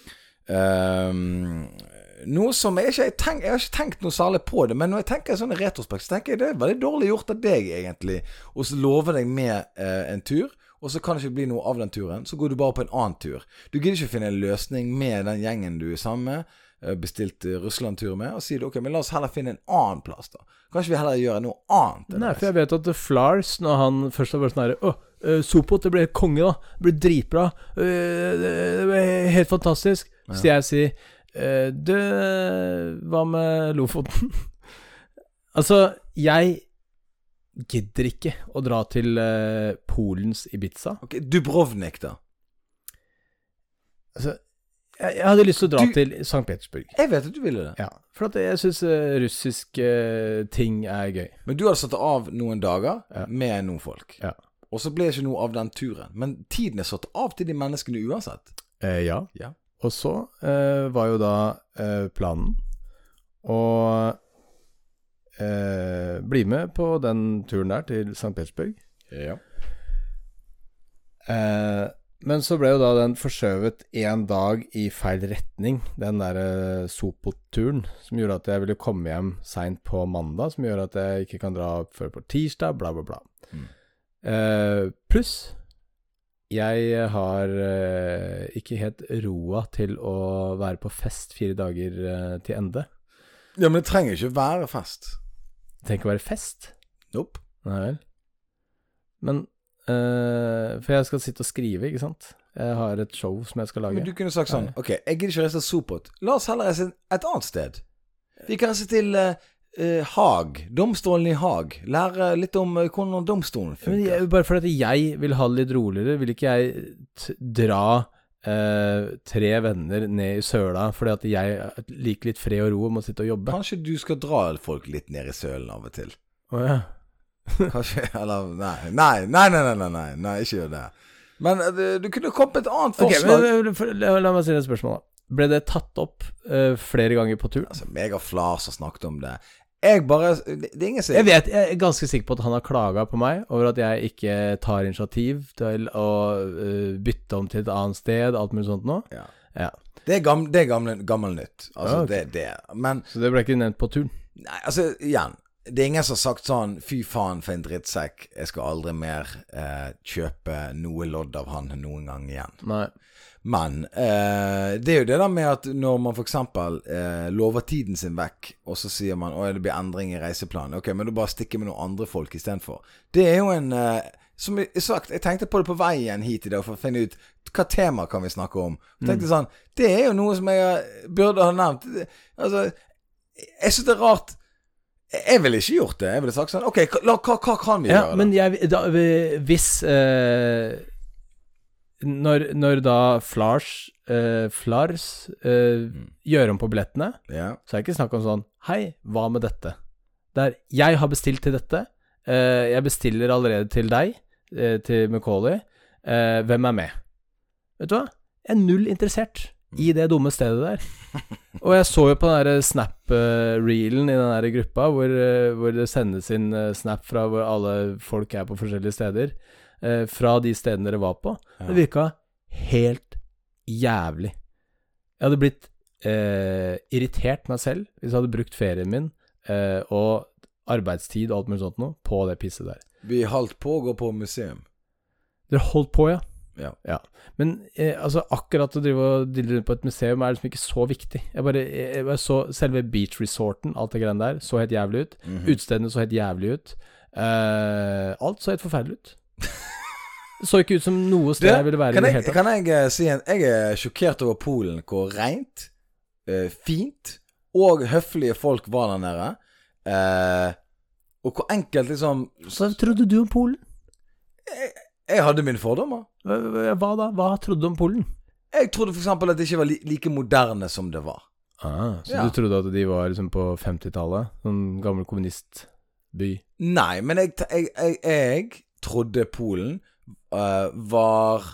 Speaker 2: Um, noe som jeg ikke, jeg, tenk, jeg har ikke tenkt noe særlig på det, men når jeg tenker sånn i retrospekt, så tenker jeg det er veldig dårlig gjort av deg egentlig, og så lover deg med uh, en tur. Og så kan det ikke bli noe av den turen. Så går du bare på en annen tur. Du gidder ikke finne en løsning med den gjengen du er sammen med, bestilt Russland-tur med, og sier ok, men la oss heller finne en annen plass da. Kanskje vi heller gjøre noe annet?
Speaker 1: Nei, for jeg vet at Flars, når han først har vært sånn her, åh, uh, Sopot, det ble konge da, det ble dritbra, uh, det, det ble helt fantastisk. Ja. Så jeg sier, uh, du, hva med Lofoten? Altså, jeg gidder ikke å dra til uh, Polens Ibiza.
Speaker 2: Ok, Dubrovnik da?
Speaker 1: Altså, jeg, jeg hadde lyst til å dra du, til Sankt Petersburg.
Speaker 2: Jeg vet at du ville det.
Speaker 1: Ja, for at jeg synes uh, russiske uh, ting er gøy.
Speaker 2: Men du hadde satt av noen dager ja. med noen folk.
Speaker 1: Ja.
Speaker 2: Og så ble det ikke noe av den turen. Men tiden er satt av til de menneskene uansett.
Speaker 1: Uh, ja. ja. Og så uh, var jo da uh, planen å Uh, bli med på den turen der til Sankt Petersburg.
Speaker 2: Ja.
Speaker 1: Uh, men så ble jo da den forskjøvet en dag i feil retning, den der uh, Sopot-turen, som gjorde at jeg ville komme hjem sent på mandag, som gjør at jeg ikke kan dra opp før på tirsdag, bla bla bla. Mm. Uh, pluss, jeg har uh, ikke helt roa til å være på fest fire dager uh, til ende.
Speaker 2: Ja, men det trenger ikke være fest.
Speaker 1: Det trenger ikke være fest?
Speaker 2: Nope.
Speaker 1: Nei vel. Men, uh, for jeg skal sitte og skrive, ikke sant? Jeg har et show som jeg skal lage.
Speaker 2: Men du kunne sagt sånn, ok, jeg gidder ikke reise til Sopot. La oss heller reise et annet sted. Vi kan reise til uh, uh, Haag, domstolen i Haag. Lære litt om uh, hvordan domstolen funker. Men
Speaker 1: jeg, bare fordi jeg vil ha det litt roligere, vil ikke jeg t- dra... Uh, tre venner ned i søla fordi at jeg liker litt fred og ro og må sitte og jobbe.
Speaker 2: Kanskje du skal dra folk litt ned i sølen av og til.
Speaker 1: Åja.
Speaker 2: Kanskje, eller nei. Nei, nei, nei, nei, nei, nei, nei ikke gjør det. Men uh, du kunne kommet på et annet forslag.
Speaker 1: Okay, men, for, la, la meg si et spørsmål da. Ble det tatt opp uh, flere ganger på tur?
Speaker 2: Altså, meg og Flars har snakket om det. Jeg bare, det, det er ingen som...
Speaker 1: Jeg vet, jeg er ganske sikker på at han har klaget på meg over at jeg ikke tar initiativ til å uh, bytte om til et annet sted, alt mulig sånt nå. Ja. Ja.
Speaker 2: Det er, gamle, det er gamle, gammel nytt. Altså,
Speaker 1: ja, okay.
Speaker 2: det, det. Men,
Speaker 1: så det ble ikke nevnt på turen?
Speaker 2: Nei, altså, igjen, det er ingen som har sagt sånn, fy faen for en drittsekk, jeg skal aldri mer eh, kjøpe noe lodd av han noen gang igjen.
Speaker 1: Nei.
Speaker 2: Men eh, det er jo det der med at når man for eksempel eh, lover tiden sin vekk, og så sier man, åh, det blir endring i reiseplanen. Ok, men du bare stikker med noen andre folk i stedet for. Det er jo en, eh, som jeg sagt, jeg tenkte på det på veien hit i dag for å finne ut hva tema kan vi snakke om. Jeg tenkte mm. sånn, det er jo noe som jeg burde ha nevnt. Altså, Jeg synes det er rart. Jeg ville ikke gjort det. Jeg ville sagt sånn, ok, hva, hva, hva kan vi
Speaker 1: ja,
Speaker 2: gjøre da?
Speaker 1: Men jeg, da, hvis eh, når, når da Flars eh, Flars eh, mm. gjør om på billettene,
Speaker 2: ja.
Speaker 1: så er det ikke snakk om sånn, hei, hva med dette? Der, jeg har bestilt til dette, eh, jeg bestiller allerede til deg, eh, til Macaulay, eh, hvem er med? Vet du hva? Jeg er null interessert i det dumme stedet der. Og jeg så jo på den der snap-reelen i den der gruppa, hvor, hvor det sendes inn snap fra hvor alle folk er på forskjellige steder, eh, fra de stedene dere var på. Ja. Det virket helt jævlig. Jeg hadde blitt eh, irritert meg selv hvis jeg hadde brukt ferien min eh, og arbeidstid og alt mulig sånt noe på det pisset der.
Speaker 2: Vi holdt på å gå på museum.
Speaker 1: Dere holdt på, ja.
Speaker 2: Ja.
Speaker 1: ja. Men eh, altså akkurat å drive og dille rundt på et museum er liksom ikke så viktig. Jeg bare, jeg, jeg bare så selve beach resorten, alt det greiene der, så helt jævlig ut. Mm-hmm. Utstedene så helt jævlig ut. Eh, alt så helt forferdelig ut. Det så ikke ut som noe sted det, jeg ville være
Speaker 2: kan
Speaker 1: i det
Speaker 2: jeg,
Speaker 1: hele tatt.
Speaker 2: Kan jeg uh, si en, jeg er sjokkert over Polen, hvor rent, uh, fint og høflige folk var der nede. Uh, og hvor enkelt liksom...
Speaker 1: Så trodde du om Polen?
Speaker 2: Jeg, jeg hadde mine fordommer.
Speaker 1: Hva da? Hva trodde du om Polen?
Speaker 2: Jeg trodde for eksempel at det ikke var li like moderne som det var.
Speaker 1: Ah, så ja. Du trodde at de var liksom på femtitallet? Sånn gammel kommunistby?
Speaker 2: Nei, men jeg, jeg, jeg, jeg trodde Polen uh, var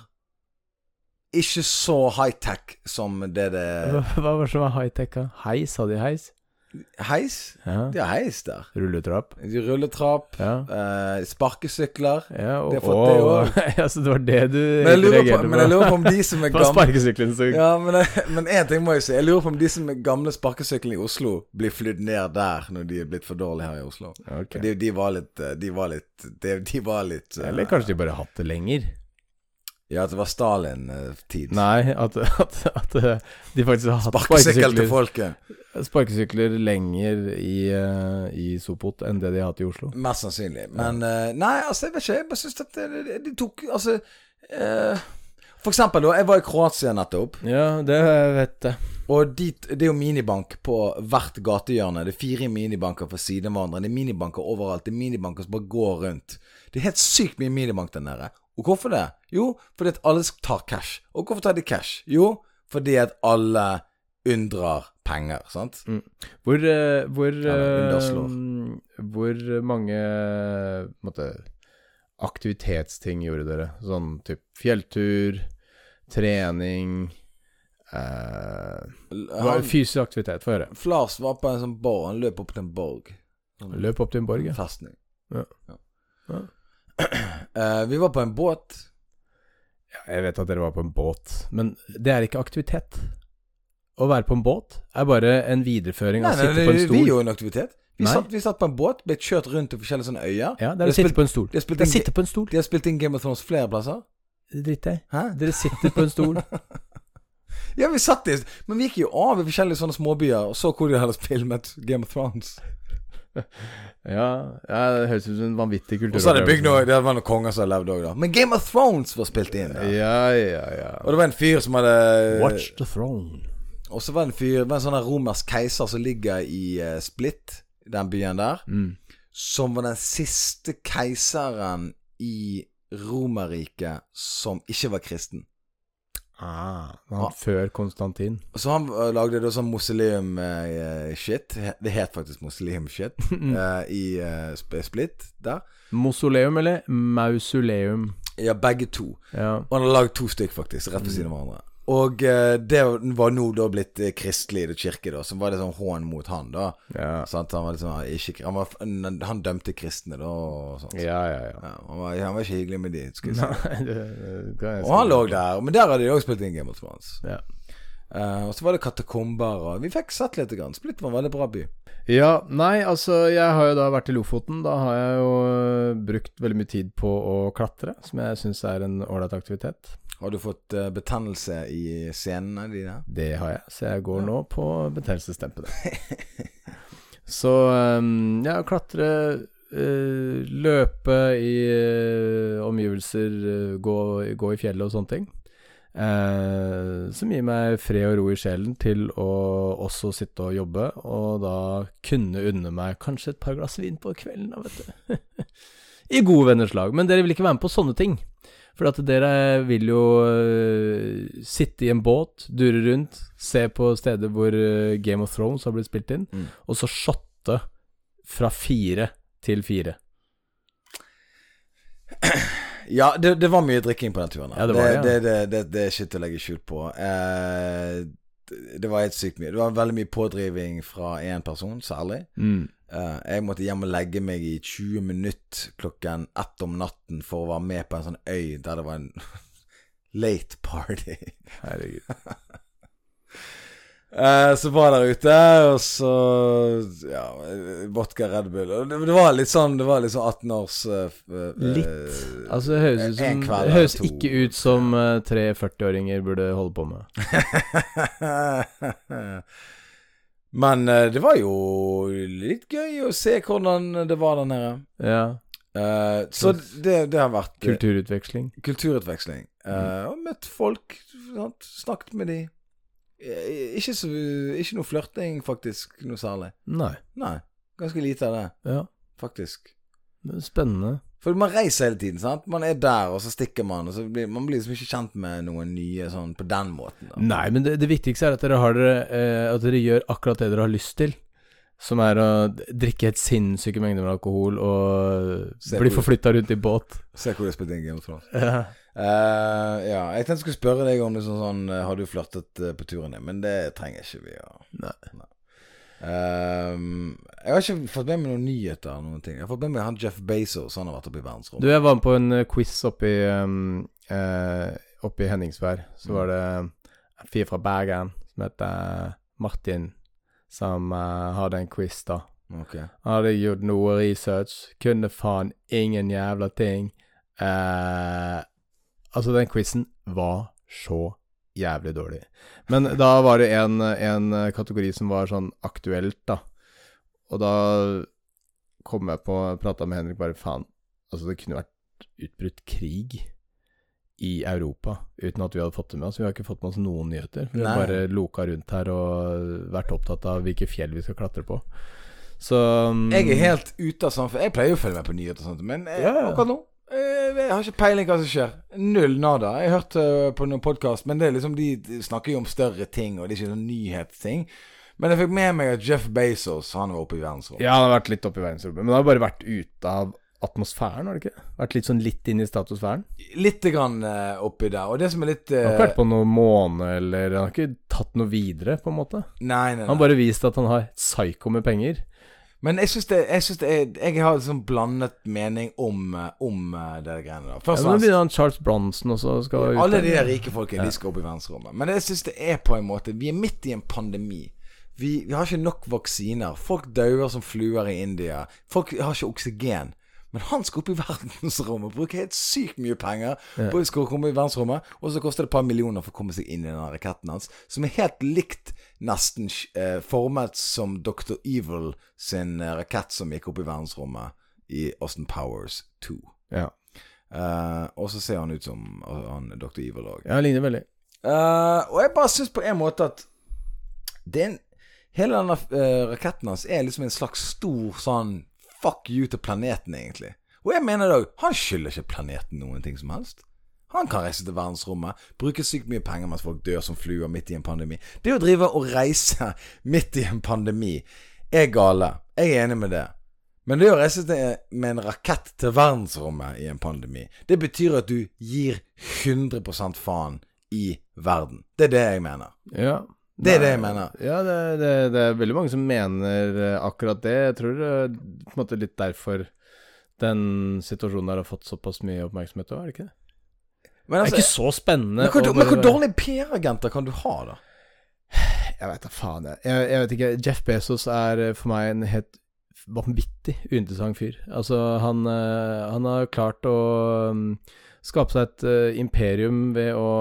Speaker 2: ikke så high-tech som det det...
Speaker 1: Hva, hva var det som var high-tech? Heis? Hadde de heis?
Speaker 2: Heis?
Speaker 1: Ja.
Speaker 2: De har heis der.
Speaker 1: Rulletrapp.
Speaker 2: Rulletrapp.
Speaker 1: Ja.
Speaker 2: Uh, sparkesykler.
Speaker 1: Ja, og,
Speaker 2: de har fått det også.
Speaker 1: Ja, så det var det du
Speaker 2: men jeg lurer på, men jeg lurer på om de som er gamle...
Speaker 1: På sparkesyklene så...
Speaker 2: Ja, men, jeg, men en ting må jeg si. Jeg lurer på om de som er gamle sparkesyklene i Oslo blir flydd ned der når de er blitt for dårlige her i Oslo.
Speaker 1: Okay.
Speaker 2: De, de var litt... De var litt... De, de var litt uh,
Speaker 1: Eller kanskje de bare hatt det lenger.
Speaker 2: Ja, at det var Stalin-tid.
Speaker 1: Nei, at, at, at de faktisk har hatt
Speaker 2: sparkesykler til folket.
Speaker 1: Sparkesykler lenger i, uh, i Sopot enn det de har hatt i Oslo.
Speaker 2: Mest sannsynlig. Men uh, nei, altså, jeg vet ikke. Jeg bare synes at de, de tok Altså uh, for eksempel da, jeg var i Kroatia nettopp.
Speaker 1: Ja, det vet jeg.
Speaker 2: Og dit, det er jo minibank på hvert gatehjørne. Det er fire minibanker for siden av hverandre. Det er minibanker overalt. Det er minibanker som bare går rundt. Det er helt sykt mye minibank der nede. Og hvorfor det? Jo, fordi at alle tar cash. Og hvorfor tar de cash? Jo, fordi at alle unndrar penger, sant?
Speaker 1: Mm. Hvor, uh, hvor, uh, hvor mange måtte, aktivitetsting gjorde dere? Sånn typ fjelltur, trening, uh, han, fysisk aktivitet, få høre.
Speaker 2: Flars var på en sånn borg, han løp opp til en borg.
Speaker 1: Han løp opp til en borg, ja.
Speaker 2: Festning.
Speaker 1: Ja. Ja. Ja.
Speaker 2: Uh, vi var på en båt.
Speaker 1: Ja, jeg vet at dere var på en båt, men det er ikke aktivitet. Å være på en båt er bare en videreføring av å sitte på en stol.
Speaker 2: Vi gjorde en aktivitet. Vi satt, vi satt på en båt, ble kjørt rundt til forskjellige sånne øyer.
Speaker 1: Ja, dere sitter på en stol.
Speaker 2: De har spilt,
Speaker 1: inn, sitter på en stol.
Speaker 2: De har spilt inn Game of Thrones flere plasser.
Speaker 1: Det driter jeg.
Speaker 2: Hæ?
Speaker 1: Dere sitter på en stol.
Speaker 2: Ja, vi satt i, men vi gikk jo av i forskjellige sånne småbyer og så hvor de hadde filmet Game of Thrones.
Speaker 1: Ja, ja, det høres ut som en vanvittig kultur.
Speaker 2: Og så hadde det bygd noe, det var noen konger som levde også da. Men Game of Thrones var spilt inn.
Speaker 1: Ja, ja, ja.
Speaker 2: Og det var en fyr som hadde
Speaker 1: Watch the Throne.
Speaker 2: Og så var det en fyr, det var en sånn romersk keiser som ligger i uh, Split, den byen der,
Speaker 1: mm. som
Speaker 2: var den siste keiseren i Romerriket som ikke var kristen.
Speaker 1: Ah, han ah. Før Konstantin.
Speaker 2: Så han uh, lagde da sånn mausoleum-shit. Uh, det het faktisk mausoleum-shit uh, i uh, Split der.
Speaker 1: Mausoleum eller mausoleum?
Speaker 2: Ja, begge to.
Speaker 1: Ja.
Speaker 2: Og han har lagd to stykk faktisk, rett ved siden av hverandre. Og uh, det var nå da blitt uh, kristelig i kirke da, som var det sånn hån mot han da.
Speaker 1: Ja.
Speaker 2: Sånn, han var liksom ikke, han, var, han, han dømte kristne da og sånt.
Speaker 1: Ja, ja, ja,
Speaker 2: ja han, var, han var ikke hyggelig med de, skal jeg si.
Speaker 1: Nei, det, det
Speaker 2: og han lå der, men der hadde de også spilt inn Game of Thrones.
Speaker 1: Ja.
Speaker 2: Uh, og så var det katakomber, og vi fikk sett litt grann. Split var en veldig bra by.
Speaker 1: Ja, nei, altså jeg har jo da vært i Lofoten. Da har jeg jo brukt veldig mye tid på å klatre, som jeg synes er en ålreit aktivitet.
Speaker 2: Har du fått uh, betennelse i senene dine?
Speaker 1: Det har jeg, så jeg går ja. nå på betennelsestempelet. Så um, ja, klatre, uh, løpe i uh, omgivelser, uh, gå, gå i fjellet og sånne ting. Eh, som gir meg fred og ro i sjelen til å også sitte og jobbe, og da kunne unne meg kanskje et par glass vin på kvelden, da, vet du. I gode venners lag. Men dere vil ikke være med på sånne ting. For at dere vil jo uh, sitte i en båt, dure rundt, se på steder hvor uh, Game of Thrones har blitt spilt inn, mm. og så shotte fra fire til fire.
Speaker 2: Ja, det, det var mye drikking på den turen.
Speaker 1: Ja, det, var det, ja.
Speaker 2: det, det, det, det er shit å legge skjult på. Eh, det var helt sykt mye. Det var veldig mye pådriving fra en person, særlig.
Speaker 1: Mm.
Speaker 2: Eh, jeg måtte hjem og legge meg i tjue minutter klokken ett om natten for å være med på en sånn øy der det var en late party.
Speaker 1: Herregud.
Speaker 2: Uh, så var jeg der ute, og så ja, vodka Red Bull. Det, det var litt sånn Det var litt sånn atten års uh, uh,
Speaker 1: Litt Altså det høres, ut som, det høres ikke ut som uh, tre førti-åringer burde holde på med. Men uh, det var jo litt gøy å se hvordan det var der nede. Ja.
Speaker 2: uh, Så det, det har vært uh,
Speaker 1: Kulturutveksling.
Speaker 2: Kulturutveksling uh,
Speaker 1: mm.
Speaker 2: Og møtt folk, sant? Snakket med de. Ikke, så, ikke noe flørting, faktisk, noe særlig.
Speaker 1: Nei.
Speaker 2: Nei, ganske lite av det.
Speaker 1: Ja.
Speaker 2: Faktisk.
Speaker 1: Det er spennende.
Speaker 2: For man reiser hele tiden, sant? Man er der, og så stikker man, og så blir man blir liksom ikke kjent med noen nye sånn på den måten. Da.
Speaker 1: Nei, men det, det viktigste er at dere, har dere, eh, at dere gjør akkurat det dere har lyst til. Som er å drikke et sinnssyke mengder med alkohol og se bli forflyttet rundt i båt.
Speaker 2: Se hvor det spiller inn Game of Thrones.
Speaker 1: Ja.
Speaker 2: Uh, ja, jeg tenkte jeg skulle spørre deg om det sånn, sånn har du flørtet uh, på turen din, men det trenger ikke vi å.
Speaker 1: Nei.
Speaker 2: Nei. Uh, jeg har ikke fått med meg noen nyheter eller noen ting. Jeg har fått med meg han Jeff Bezos, han har vært oppe i verdensrommet.
Speaker 1: Du, jeg var med på en quiz oppe i um, uh, oppe i Henningsvær. Så var det en fyr fra Bergen som heter Martin, som uh, hadde en quiz da.
Speaker 2: Okay.
Speaker 1: Han hadde gjort noe research, kunne faen ingen jævla ting. Eh uh, Altså, den quizen var så jævlig dårlig. Men da var det en, en kategori som var sånn aktuelt, da. Og da kom jeg på og pratet med Henrik bare, faen, altså det kunne vært utbrutt krig i Europa, uten at vi hadde fått det med oss. Vi har ikke fått med oss noen nyheter. Vi har bare loka rundt her og vært opptatt av hvilke fjell vi skal klatre på. Så um,
Speaker 2: jeg er helt ute av samfunnet. Jeg pleier jo å følge med på nyheter og sånt, men jeg,
Speaker 1: ja.
Speaker 2: akkurat nå jeg har ikke peiling hva som skjer. Null nada. Jeg har hørt uh, på noen podcast, men det er liksom de, de snakker jo om større ting, og det er ikke sånn nyhetsting. Men jeg fikk med meg at Jeff Bezos, han var oppe i verdensrommet.
Speaker 1: Ja, han har vært litt oppe i verdensrommet, men han har bare vært ute av atmosfæren, har det ikke? Vært litt sånn litt inn i stratosfæren?
Speaker 2: Litt grann uh, oppi der, og det som er litt uh,
Speaker 1: Han har ikke vært på noen måned, eller han har ikke tatt noe videre, på en måte.
Speaker 2: Nei, nei, nei.
Speaker 1: Han har bare vist at han har psyko med penger.
Speaker 2: Men jeg synes det, jeg synes det er, jeg har en sånn blandet mening om, om det greiene der.
Speaker 1: Først, ja, men nå begynner han Charles Bronson også skal
Speaker 2: ja, alle de der rike folkene, ja. De skal opp i verdensrommet. Men jeg synes det er på en måte, vi er midt i en pandemi. Vi, vi har ikke nok vaksiner. Folk dør som fluer i India. Folk har ikke oksygen. Men han skal opp i verdensrommet, bruker helt sykt mye penger ja. På å komme i verdensrommet, og så koster det et par millioner for å komme seg inn i denne raketten hans, som er helt likt nesten eh, formet som doktor Evil sin eh, rakett som gikk opp i verdensrommet i Austin Powers to.
Speaker 1: Ja.
Speaker 2: Eh, og så ser han ut som uh, han doktor Evil også.
Speaker 1: Ja, han ligner veldig.
Speaker 2: Eh, og jeg bare synes på en måte at det er en, hele denne uh, raketten hans er liksom en slags stor sånn fuck you til planeten, egentlig. Og jeg mener da, han skylder ikke planeten noen ting som helst. Han kan reise til verdensrommet, bruke sykt mye penger mens folk dør som fluer midt i en pandemi. Det å drive og reise midt i en pandemi er gale. Jeg er enig med det. Men det å reise til, med en rakett til verdensrommet i en pandemi, det betyr at du gir hundre prosent faen i verden. Det er det jeg mener.
Speaker 1: Ja.
Speaker 2: Det er det jeg mener.
Speaker 1: Ja, det, det, det er veldig mange som mener akkurat det. Jeg tror det er på en måte litt derfor den situasjonen der har fått såpass mye oppmerksomhet, er det ikke det? Men altså, det er ikke så spennende.
Speaker 2: Men hvor, men hvor dårlige P R-agenter kan du ha da?
Speaker 1: Jeg vet da faen jeg. jeg. Jeg vet ikke, Jeff Bezos er for meg en helt vanvittig uinteressant fyr. Altså, han, han har klart å skape seg et imperium ved å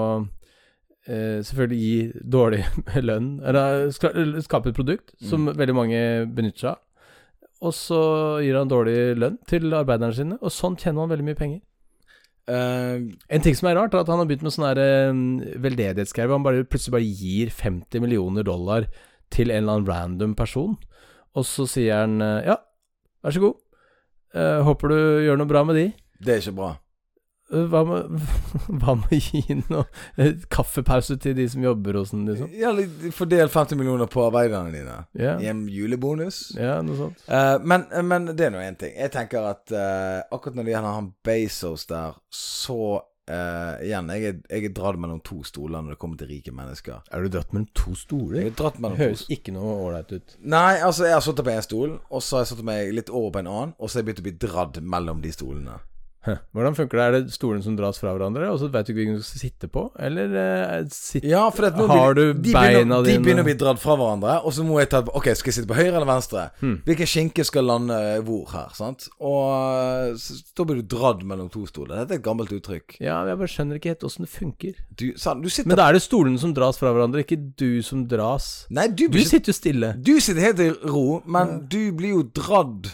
Speaker 1: Uh, selvfølgelig gi dårlig lønn, eller skape et produkt som mm. veldig mange benytter seg av, og så gir han dårlig lønn til arbeiderne sine, og sånn tjener han veldig mye penger.
Speaker 2: Uh,
Speaker 1: en ting som er rart er at han har begynt med sånn her uh, veldedighetsgreier. Han bare, plutselig bare gir femti millioner dollar til en eller annen random person. Og så sier han, uh, ja, vær så god. Uh, håper du gjør noe bra med de.
Speaker 2: Det er ikke bra.
Speaker 1: Uh, hva med, hva med å gi noe uh, kaffepause til de som jobber hos den, liksom?
Speaker 2: Ja, fordel femti millioner på arbeiderne dine.
Speaker 1: Ja.
Speaker 2: I en julebonus.
Speaker 1: Ja, noe sånt.
Speaker 2: Uh, men, men det er nå en ting. Jeg tenker at uh, akkurat når det gjelder han Bezos der, så uh, igjen, jeg er, jeg er dratt mellom to stoler når det kommer til rike mennesker.
Speaker 1: Er du dratt mellom to stoler?
Speaker 2: Jeg er dratt mellom
Speaker 1: Høres
Speaker 2: to
Speaker 1: ikke noe ålreit ut.
Speaker 2: Nei, altså jeg har sittet på en stol, og så har jeg sittet meg litt over på en annen, og så har jeg begynt å bli dratt mellom de stolene.
Speaker 1: Hæ. Hvordan funker det? Er det stolen som dras fra hverandre, og så vet du ikke hvilken du skal sitte på? Eller uh, sitt...
Speaker 2: ja, for nå
Speaker 1: har du
Speaker 2: de
Speaker 1: beina
Speaker 2: begynner,
Speaker 1: dine?
Speaker 2: De begynner å bli dratt fra hverandre, og så må jeg ta ok, skal jeg sitte på høyre eller venstre?
Speaker 1: Hmm.
Speaker 2: Hvilken skinke skal lande hvor her, sant? Og så, da blir du dratt mellom to stoler. Dette er et gammelt uttrykk.
Speaker 1: Ja, jeg bare skjønner ikke helt hvordan det funker.
Speaker 2: Du, sant, du sitter...
Speaker 1: Men da er det stolene som dras fra hverandre, ikke du som dras.
Speaker 2: Nei, du,
Speaker 1: du sitter jo stille.
Speaker 2: Du sitter helt i ro, men ja. Du blir jo dratt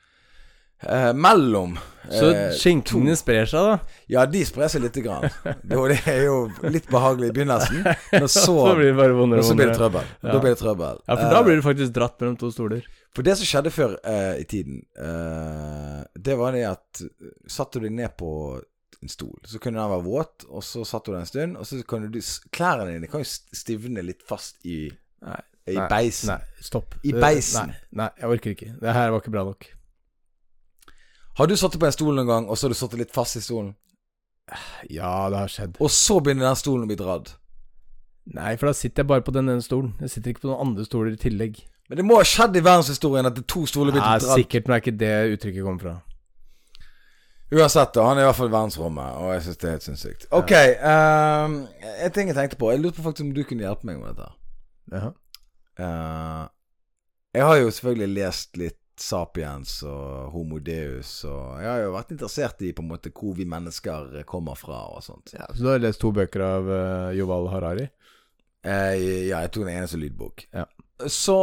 Speaker 2: eh, mellom
Speaker 1: så skinkene sprer seg da?
Speaker 2: Ja, de sprer seg litt grann. Det er jo litt behagelig i begynnelsen, men så,
Speaker 1: så blir det bare vondere og
Speaker 2: så blir det
Speaker 1: vondere.
Speaker 2: trøbbel.
Speaker 1: Ja.
Speaker 2: Da blir det trøbbel.
Speaker 1: Ja, for da blir du faktisk dratt mellom to stoler.
Speaker 2: For det som skjedde før uh, i tiden, uh, det var det at satt du deg ned på en stol, så kunne den være våt, og så satt du der en stund, og så kunne du, klærne dine kan jo stivne litt fast i,
Speaker 1: nei,
Speaker 2: i
Speaker 1: nei,
Speaker 2: beisen.
Speaker 1: Nei, stopp.
Speaker 2: I beisen.
Speaker 1: Nei, nei, jeg orker ikke. Det her var ikke bra nok.
Speaker 2: Har du satt på en stol noen gang, og så har du satt litt fast i stolen?
Speaker 1: Ja, det har skjedd.
Speaker 2: Og så begynner den stolen å bli dratt?
Speaker 1: Nei, for da sitter jeg bare på den ene stolen. Jeg sitter ikke på noen andre stoler i tillegg.
Speaker 2: Men det må ha skjedd i verdenshistorien at det to stoler blir
Speaker 1: ja,
Speaker 2: dratt.
Speaker 1: Ja, sikkert, men det er ikke det uttrykket kommer fra.
Speaker 2: Uansett da, han er i hvert fall i verdensrommet, og jeg synes det er helt sinnssykt. Ok, um, en ting jeg tenkte på. Jeg lurte på faktisk om du kunne hjelpe meg med dette.
Speaker 1: Jaha.
Speaker 2: Uh, jeg har jo selvfølgelig lest litt Sapiens og Homo Deus, og jeg har jo vært interessert i på en måte hvor vi mennesker kommer fra og sånt.
Speaker 1: Ja, så du har lest to bøker av uh, Yuval Harari?
Speaker 2: Uh, ja, jeg tok den ene som lydbok.
Speaker 1: Ja.
Speaker 2: Så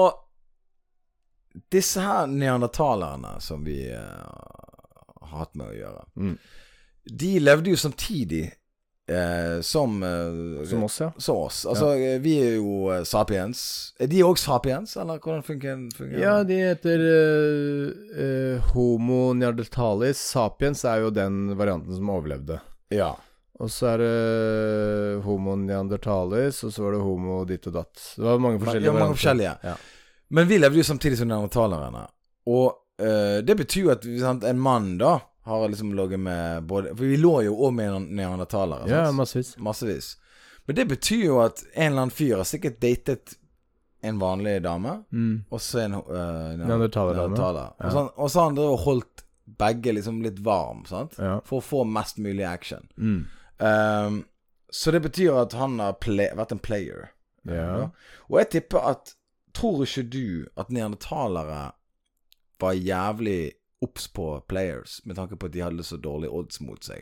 Speaker 2: disse her neandertalerne som vi uh, har hatt med å gjøre,
Speaker 1: mm.
Speaker 2: de levde jo samtidig Eh, som eh,
Speaker 1: Som oss, ja.
Speaker 2: Som oss. Altså, ja. Vi er jo uh, sapiens. Er de også sapiens, eller hvordan fungerer det?
Speaker 1: Ja, de heter uh, uh, Homo neanderthalis. Sapiens er jo den varianten som overlevde.
Speaker 2: Ja.
Speaker 1: Og så er det uh, Homo neanderthalis, og så var det Homo ditt og datt. Det var mange forskjellige
Speaker 2: ja, mange forskjellige.
Speaker 1: Ja.
Speaker 2: Men vi levde jo samtidig som neandertalerne. Og uh, det betyr jo at sant, en mann da har liksom logget med både, for vi lå jo også med neandertalere.
Speaker 1: Ja, massevis.
Speaker 2: Massevis. Men det betyr jo at en eller annen fyr har sikkert datet en vanlig dame,
Speaker 1: mm.
Speaker 2: og så en uh,
Speaker 1: neandertaler-dame.
Speaker 2: Ja. Og, så, og så har han holdt begge liksom litt varm, sant?
Speaker 1: Ja.
Speaker 2: For å få mest mulig action.
Speaker 1: Mm.
Speaker 2: Um, så det betyr at han har play, vært en player.
Speaker 1: Ja.
Speaker 2: Ja. Og jeg tipper at, tror ikke du at neandertalere var jævlig opps på players, med tanke på at de hadde så dårlig odds mot seg?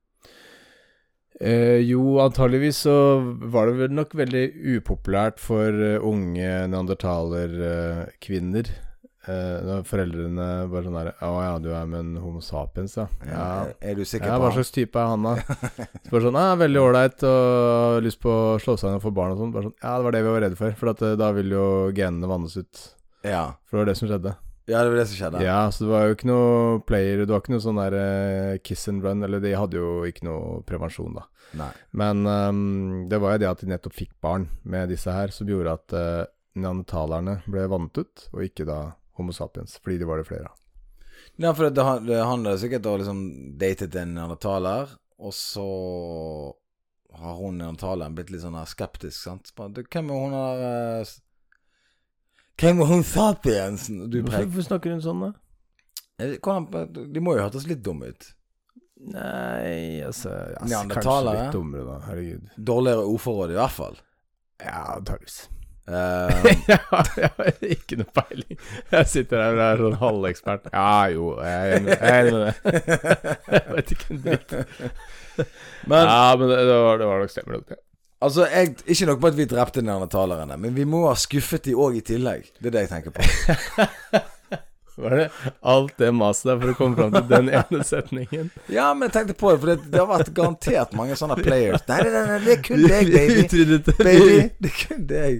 Speaker 1: Eh, jo, antageligvis så var det vel nok veldig upopulært for uh, unge neandertaler-kvinner. Uh, uh, foreldrene bare sånn der, å ja, du er med en homo sapiens, da. Ja.
Speaker 2: Ja, er du sikker
Speaker 1: ja,
Speaker 2: på
Speaker 1: hva slags type er han da? Så bare sånn, ja, veldig ålreit, og har lyst på å slå seg ned og få barn og sånn. Bare sånn, ja, det var det vi var redde for, for at, uh, da vil jo genene vannes ut.
Speaker 2: Ja.
Speaker 1: For det var det som skjedde.
Speaker 2: Ja, det var det som skjedde.
Speaker 1: Ja, så det var jo ikke noe player, det var ikke noe sånn der uh, kiss and run, eller de hadde jo ikke noe prevensjon da.
Speaker 2: Nei.
Speaker 1: Men um, det var jo det at de nettopp fikk barn med disse her, som gjorde at uh, neandertalerne ble vannet ut, og ikke da homo sapiens, fordi det var det flere.
Speaker 2: Ja, for det, det handler sikkert om liksom datet en neandertaler, og så har hun neandertaleren blitt litt sånn her skeptisk, sant? Hvem er hun her... Uh, Hvem var hun sapiensen?
Speaker 1: Hvorfor, hvorfor snakker hun sånn da?
Speaker 2: De må jo hørtes litt dumme ut.
Speaker 1: Nei, altså, altså
Speaker 2: Neandertalere?
Speaker 1: Kanskje litt dummere da, herregud.
Speaker 2: Dårligere ordforråd i hvert fall.
Speaker 1: Ja, antageligvis.
Speaker 2: Uh,
Speaker 1: ja, jeg har ikke noe peiling. Jeg sitter her og er sånn halvekspert. Ja, jo, jeg er enig med det. Jeg vet ikke en dritt. Men, ja, men det, det, var, det var nok stemmer nok det.
Speaker 2: Altså, jeg, ikke nok på at vi drepte neandertalerne, men vi må ha skuffet de også i tillegg. Det er det jeg tenker på.
Speaker 1: Var det alt det maset der for å komme frem til den ene setningen?
Speaker 2: Ja, men jeg tenkte på det, for det, det har vært garantert mange sånne players. Nei, nei, nei, det er kun deg, baby. Baby, det er kun deg.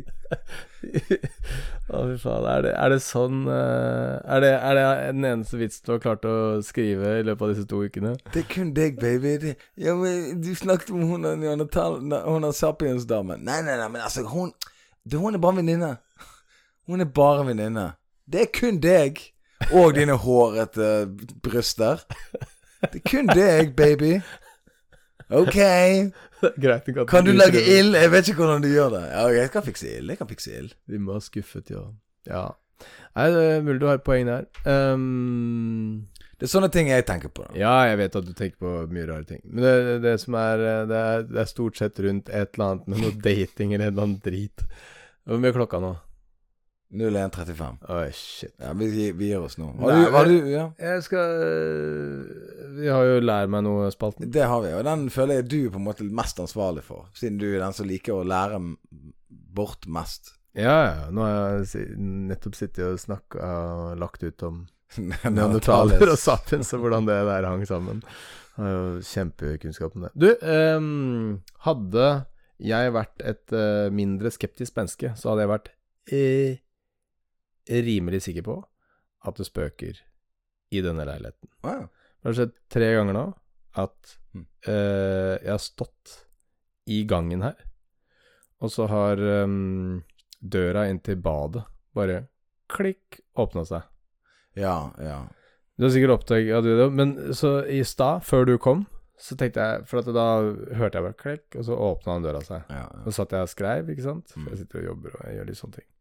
Speaker 1: Å, fy faen. Er det, er det sånn uh, er, det, er det den eneste vitsen du har klart å skrive i løpet av disse to ukene?
Speaker 2: Det er kun deg, baby. Det, ja, men du snakket om hun Hun er Sapiens-damen. Nei, nei, nei, men altså, hun det, Hun er bare venninne. Hun er bare venninne. Det er kun deg. Og dine hårete bryster. Det er kun deg, baby. Ok.
Speaker 1: Greit, kan,
Speaker 2: kan du lage ild? Jeg vet ikke hvordan du gjør det. Ja, jeg kan fikse ild. Jeg kan fikse ild.
Speaker 1: Vi må ha skuffet, ja. Ja. Nei, det er mulig du har et poeng der. Um,
Speaker 2: det er sånne ting jeg tenker på. Da.
Speaker 1: Ja, jeg vet at du tenker på mye rare ting. Men det, det som er det, er det er stort sett rundt et eller annet med noe dating eller et eller annet drit. Hvor mye er klokka nå?
Speaker 2: null en trettifem.
Speaker 1: Oi, shit.
Speaker 2: Ja, vi, vi gir oss nå. Har du, har du, ja?
Speaker 1: Jeg skal Vi har jo lært meg noe, spalten.
Speaker 2: Det har vi, og den føler jeg du på en måte mest ansvarlig for. Siden du er den som liker å lære bort mest.
Speaker 1: Ja, ja. Nå har jeg nettopp sittet og snakket og lagt ut om neandertaler og sapiens og hvordan det der hang sammen. Jeg har jo kjempekunnskap om det. Du, um, hadde jeg vært et uh, mindre skeptisk menneske, så hadde jeg vært uh, rimelig sikker på at det spøker i denne leiligheten.
Speaker 2: Wow.
Speaker 1: Det har skjedd tre ganger nå at uh, jeg har stått i gangen her, og så har um, døra inn til badet bare klikk åpnet seg.
Speaker 2: Ja, ja.
Speaker 1: Du har sikkert oppdaget ja, du, men så i stad, før du kom, så tenkte jeg, for at da hørte jeg bare klikk, og så åpnet han døra seg.
Speaker 2: Ja, ja.
Speaker 1: Så satt jeg og skrev, ikke sant? For
Speaker 2: mm.
Speaker 1: jeg sitter og jobber og jeg gjør litt sånne ting.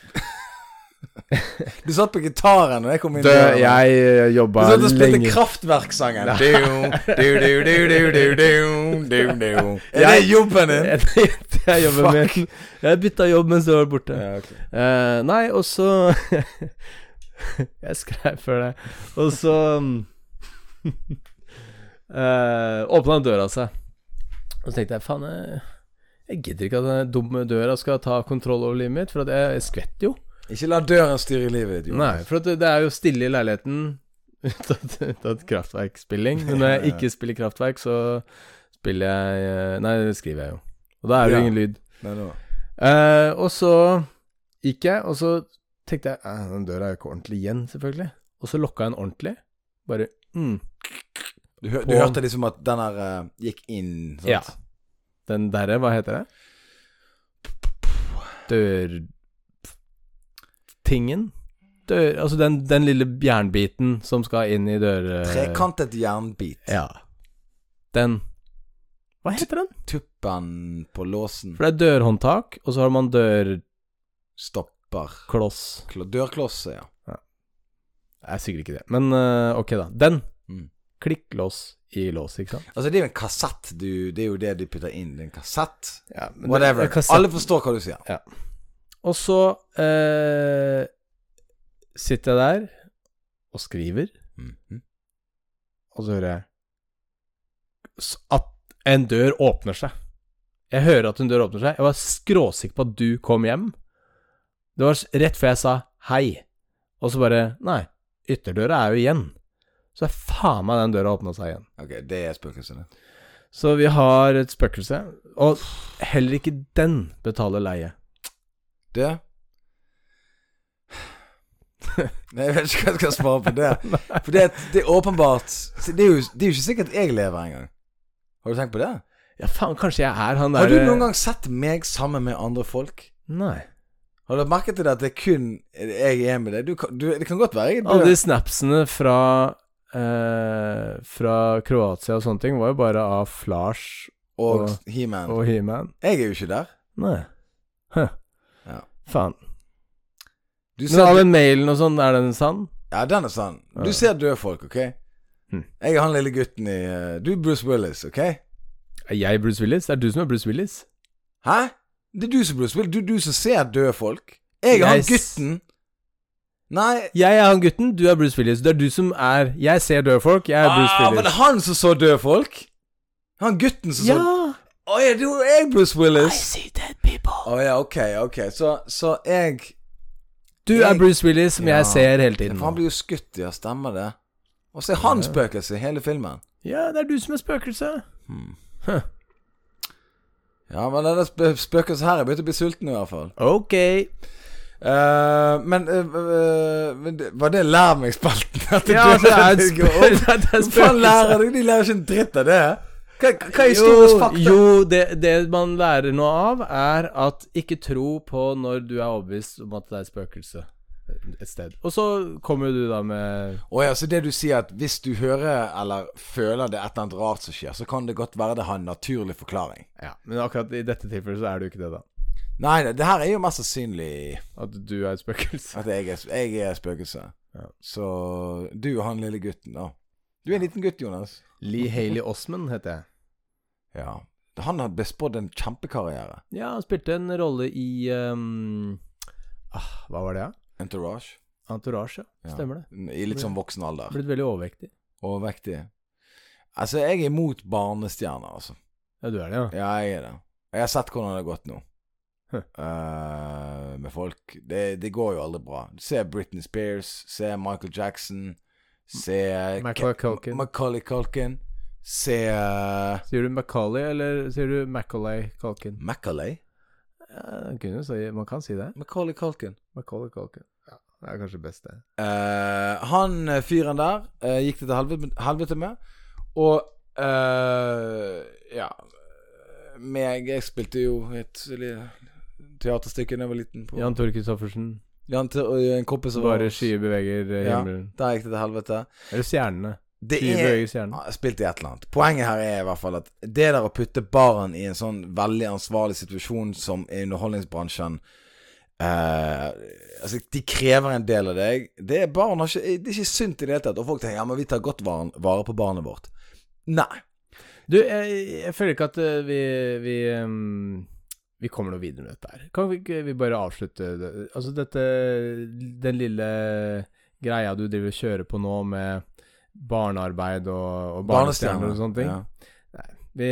Speaker 2: Du satt på gitaren når jeg kom inn
Speaker 1: Dø,
Speaker 2: der.
Speaker 1: Jeg jobba lenge.
Speaker 2: Du satt og spilte Kraftverksangen. Du, du, du, du, du, du, du, du, du. Er det jobben din?
Speaker 1: Det er jobben min. Jeg bytta jobb mens du var borte.
Speaker 2: Ja, okay.
Speaker 1: uh, Nei, og så jeg skrev før det. Og så uh, åpnet døra seg. Og så tenkte jeg, faen, jeg, jeg gidder ikke at den dumme døra skal ta kontroll over livet mitt, for at jeg, jeg skvetter jo.
Speaker 2: Ikke la døren styre livet ditt.
Speaker 1: Nei, for det, det er jo stille i leiligheten utatt kraftverkspilling. Men når jeg ikke spiller kraftverk, så spiller jeg Nei, det skriver jeg jo. Og da er det jo
Speaker 2: ja.
Speaker 1: ingen lyd.
Speaker 2: Nei, no.
Speaker 1: uh, Og så gikk jeg, og så tenkte jeg eh, den døra er jo ikke ordentlig igjen, selvfølgelig. Og så lokka jeg den ordentlig. Bare mm.
Speaker 2: Du, hør, du hørte liksom at den her uh, gikk inn, sant?
Speaker 1: Ja. Den derre, hva heter det? Dør... Tingen dør, altså den, den lille jernbiten som skal inn i dør...
Speaker 2: Trekantet jernbit.
Speaker 1: Ja. Den... Hva heter den?
Speaker 2: Tuppen på låsen.
Speaker 1: For det er dørhåndtak, og så har man dør...
Speaker 2: Stopper.
Speaker 1: Kloss.
Speaker 2: Kl- dørkloss, ja.
Speaker 1: Ja. Det er sikkert ikke det. Men uh, ok da. Den. Mm. Klikk lås i lås, ikke sant?
Speaker 2: Altså det er jo en kassett. Du, det er jo det du putter inn. Det er en kassett.
Speaker 1: Ja,
Speaker 2: whatever.
Speaker 1: Kassett.
Speaker 2: Alle forstår hva du sier.
Speaker 1: Ja. Og så eh, sitter jeg der og skriver,
Speaker 2: mm-hmm.
Speaker 1: og så hører jeg at en dør åpner seg. Jeg hører at en dør åpner seg. Jeg var skråsikker på at du kom hjem. Det var rett før jeg sa hei. Og så bare, nei, ytterdøra er jo igjen. Så er faen meg den døra åpnet seg igjen.
Speaker 2: Ok, det er spøkelsene.
Speaker 1: Så vi har et spøkelse, og heller ikke den betaler leie.
Speaker 2: Det Nei, jeg vet ikke hva jeg skal svare på det. For det, det er åpenbart det er, jo, det er jo ikke sikkert jeg lever engang. Har du tenkt på det?
Speaker 1: Ja, faen, kanskje jeg er han der.
Speaker 2: Har du noen gang sett meg sammen med andre folk?
Speaker 1: Nei.
Speaker 2: Har du merket til det at det er kun jeg er med deg? Du, du, det kan godt være jeg
Speaker 1: Alle de snapsene fra eh, Fra Kroatia og sånne ting var jo bare av Flash
Speaker 2: og,
Speaker 1: og
Speaker 2: He-Man.
Speaker 1: Og He-Man.
Speaker 2: Jeg er jo ikke der.
Speaker 1: Nei. Huh.
Speaker 2: Ja.
Speaker 1: Faen.
Speaker 2: Du
Speaker 1: Men av den mailen og sånn, er den sann?
Speaker 2: Ja, den er sann. Du ser døde folk, ok?
Speaker 1: Hm.
Speaker 2: Jeg er han lille gutten i uh, Du er Bruce Willis, ok?
Speaker 1: Er jeg Bruce Willis? Det er du som er Bruce Willis.
Speaker 2: Hæ? Det er du som er Bruce Willis. Du, du som ser døde folk. Jeg er
Speaker 1: jeg
Speaker 2: han gutten. Nei.
Speaker 1: Jeg er han gutten, du er Bruce Willis. Det er du som er Jeg ser døde folk, jeg er Bruce
Speaker 2: ah,
Speaker 1: Willis.
Speaker 2: Men det er han som så døde folk? Han gutten som
Speaker 1: ja.
Speaker 2: så Å oh, ja, du er Bruce Willis.
Speaker 1: I see dead people.
Speaker 2: Å oh, ja, ok, ok. Så, så jeg
Speaker 1: Du er Bruce Willis, som
Speaker 2: ja,
Speaker 1: jeg ser hele tiden.
Speaker 2: For han blir jo skutt, ja, stemmer det. Og så er han spøkelse i hele filmen.
Speaker 1: Ja, det er du som er spøkelse.
Speaker 2: Hmm.
Speaker 1: Huh.
Speaker 2: Ja, men det sp spøkelse her. Jeg begynte å bli sulten i hvert fall.
Speaker 1: Ok.
Speaker 2: Uh, men uh, uh, var det lær meg spalten?
Speaker 1: Ja, altså, det er et spøkelse.
Speaker 2: Hva faen lærer du? De lærer ikke en dritt av det. Hva, hva er historisk fakta?
Speaker 1: Jo, det, det man lærer noe av, er at ikke tro på når du er overbevist om at det er et spøkelse et sted. Og så kommer du da med
Speaker 2: Å ja, så det du sier at hvis du hører eller føler det et eller annet rart som skjer, så kan det godt være det har en naturlig forklaring.
Speaker 1: Ja, men akkurat i dette tilfellet så er det jo ikke det, da.
Speaker 2: Nei, det her er jo mest sannsynlig
Speaker 1: at du er et spøkelse.
Speaker 2: At jeg er, jeg er spøkelse. Ja. Så du og han lille gutten, da. Du er en liten gutt, Jonas.
Speaker 1: Lee Haley Osment heter jeg.
Speaker 2: Ja. Han har bespådd en kjempekarriere.
Speaker 1: Ja, han spilte en rolle i um... ah, hva var det, da? Ja?
Speaker 2: Entourage.
Speaker 1: Entourage, ja. Stemmer det.
Speaker 2: I litt sånn voksen alder.
Speaker 1: Blitt veldig overvektig.
Speaker 2: Overvektig. Altså, jeg er imot barnestjerner, altså.
Speaker 1: Ja, du er det, ja.
Speaker 2: Ja, jeg er det. Jeg har sett hvordan det har gått nå.
Speaker 1: Huh.
Speaker 2: Uh, med folk. Det, det går jo aldri bra. Se Britney Spears, se Michael Jackson, se
Speaker 1: Macaulay Culkin.
Speaker 2: Macaulay Culkin. Se uh...
Speaker 1: Sier du Macaulay, eller sier du Macaulay Culkin?
Speaker 2: Macaulay?
Speaker 1: Ja, kunne si, man kan si det.
Speaker 2: Macaulay Culkin.
Speaker 1: Macaulay Culkin. Ja, det er kanskje best det.
Speaker 2: Uh, han fyren der uh, gikk det til helvete, helvete med. Og uh, ja meg, jeg spilte jo et teaterstykke da jeg var liten på.
Speaker 1: Jan Tore Kristoffersen.
Speaker 2: Jan Tore, en kompis som
Speaker 1: Bare skyer beveger himmelen.
Speaker 2: Ja, der gikk det til helvete.
Speaker 1: Eller stjernene.
Speaker 2: Det er, ja, spilt i et eller annet. Poenget her er i hvert fall at det der å putte barn i en sånn veldig ansvarlig situasjon som i underholdningsbransjen eh, altså, de krever en del av deg. Det er barn har ikke, det er ikke sunt i det hele tatt. Og folk tenker, ja, men vi tar godt vare, vare på barnet vårt. Nei.
Speaker 1: Du, jeg, jeg føler ikke at uh, vi vi, um, vi kommer noe videre med dette her. Kan vi ikke vi bare avslutte det? Altså dette, den lille greia du driver og kjører på nå med barnearbeid og, og barnestjerner og sånne ting. Ja. Nei, vi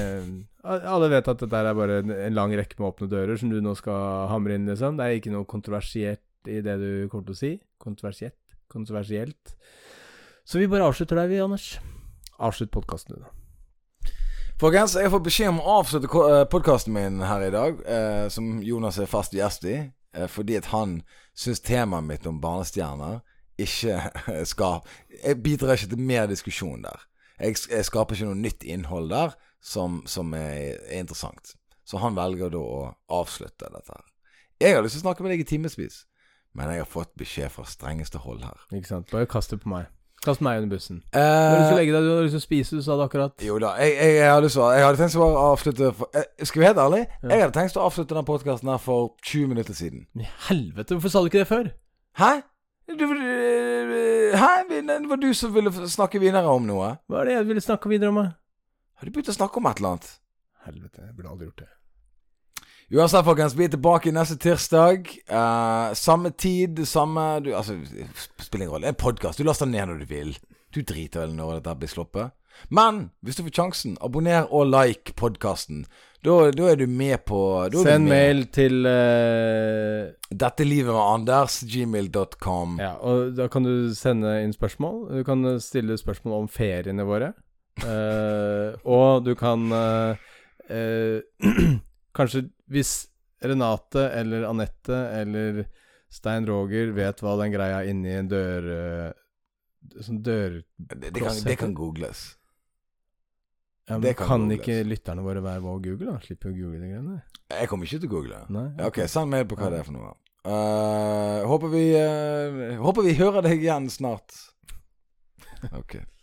Speaker 1: alle vet at dette er bare en, en lang rekke med åpne dører som du nå skal hamre inn, liksom. Det er ikke noe kontroversielt i det du kommer til å si. Kontroversielt. Kontroversielt. Så vi bare avslutter deg, vi, Anders. Avslutt podcasten du da.
Speaker 2: Folkens, jeg har fått beskjed om å avslutte podcasten min her i dag, eh, som Jonas er fast gjest i, eh, fordi at han synes temaet mitt om barnestjerner ikke skal, jeg bidrar ikke til mer diskusjon der. Jeg, jeg skaper ikke noe nytt innhold der som, som er, er interessant. Så han velger da å avslutte dette her. Jeg har lyst til å snakke med deg i timesvis, men jeg har fått beskjed fra strengeste hold her.
Speaker 1: Ikke sant, bare kast det på meg. Kast meg under bussen.
Speaker 2: Uh,
Speaker 1: du har lyst til å legge deg, du har lyst til å spise, du sa det akkurat.
Speaker 2: Jo da, jeg, jeg, jeg, hadde, så, jeg hadde tenkt å avslutte for, eh, skal vi helt ærlig? Ja. Jeg hadde tenkt å avslutte den podcasten her for tjue minutter siden.
Speaker 1: Men helvete, hvorfor sa du ikke det før?
Speaker 2: Hæ? Du, hæ? Det var du som ville snakke videre om noe.
Speaker 1: Hva er det jeg ville snakke videre om?
Speaker 2: Har du begynt å snakke om et eller annet?
Speaker 1: Helvete, jeg burde aldri gjort det.
Speaker 2: Uansett, folkens, vi er tilbake neste tirsdag. uh, Samme tid, samme du, altså, spiller ingen rolle. En podcast, du laster ned når du vil. Du driter vel når dette blir sloppet. Men, hvis du får sjansen, abonner og like podcasten. Da, da er du med på
Speaker 1: Send med. Mail til uh...
Speaker 2: Dette livet med Anders gmail dot com.
Speaker 1: Ja, og da kan du sende inn spørsmål. Du kan stille spørsmål om feriene våre. uh, Og du kan uh, uh, Kanskje hvis Renate eller Annette eller Stein Roger vet hva den greia inni en dør Sånn dør
Speaker 2: det, det, kan, det kan googles.
Speaker 1: Ja, men det kan, kan ikke lytterne våre være med å google da? Slipper å google de greiene.
Speaker 2: Jeg kommer ikke til å google.
Speaker 1: Nei,
Speaker 2: okay. Ok, send mail på hva det er for noe. uh, Håper vi uh, Håper vi hører deg igjen snart. Ok.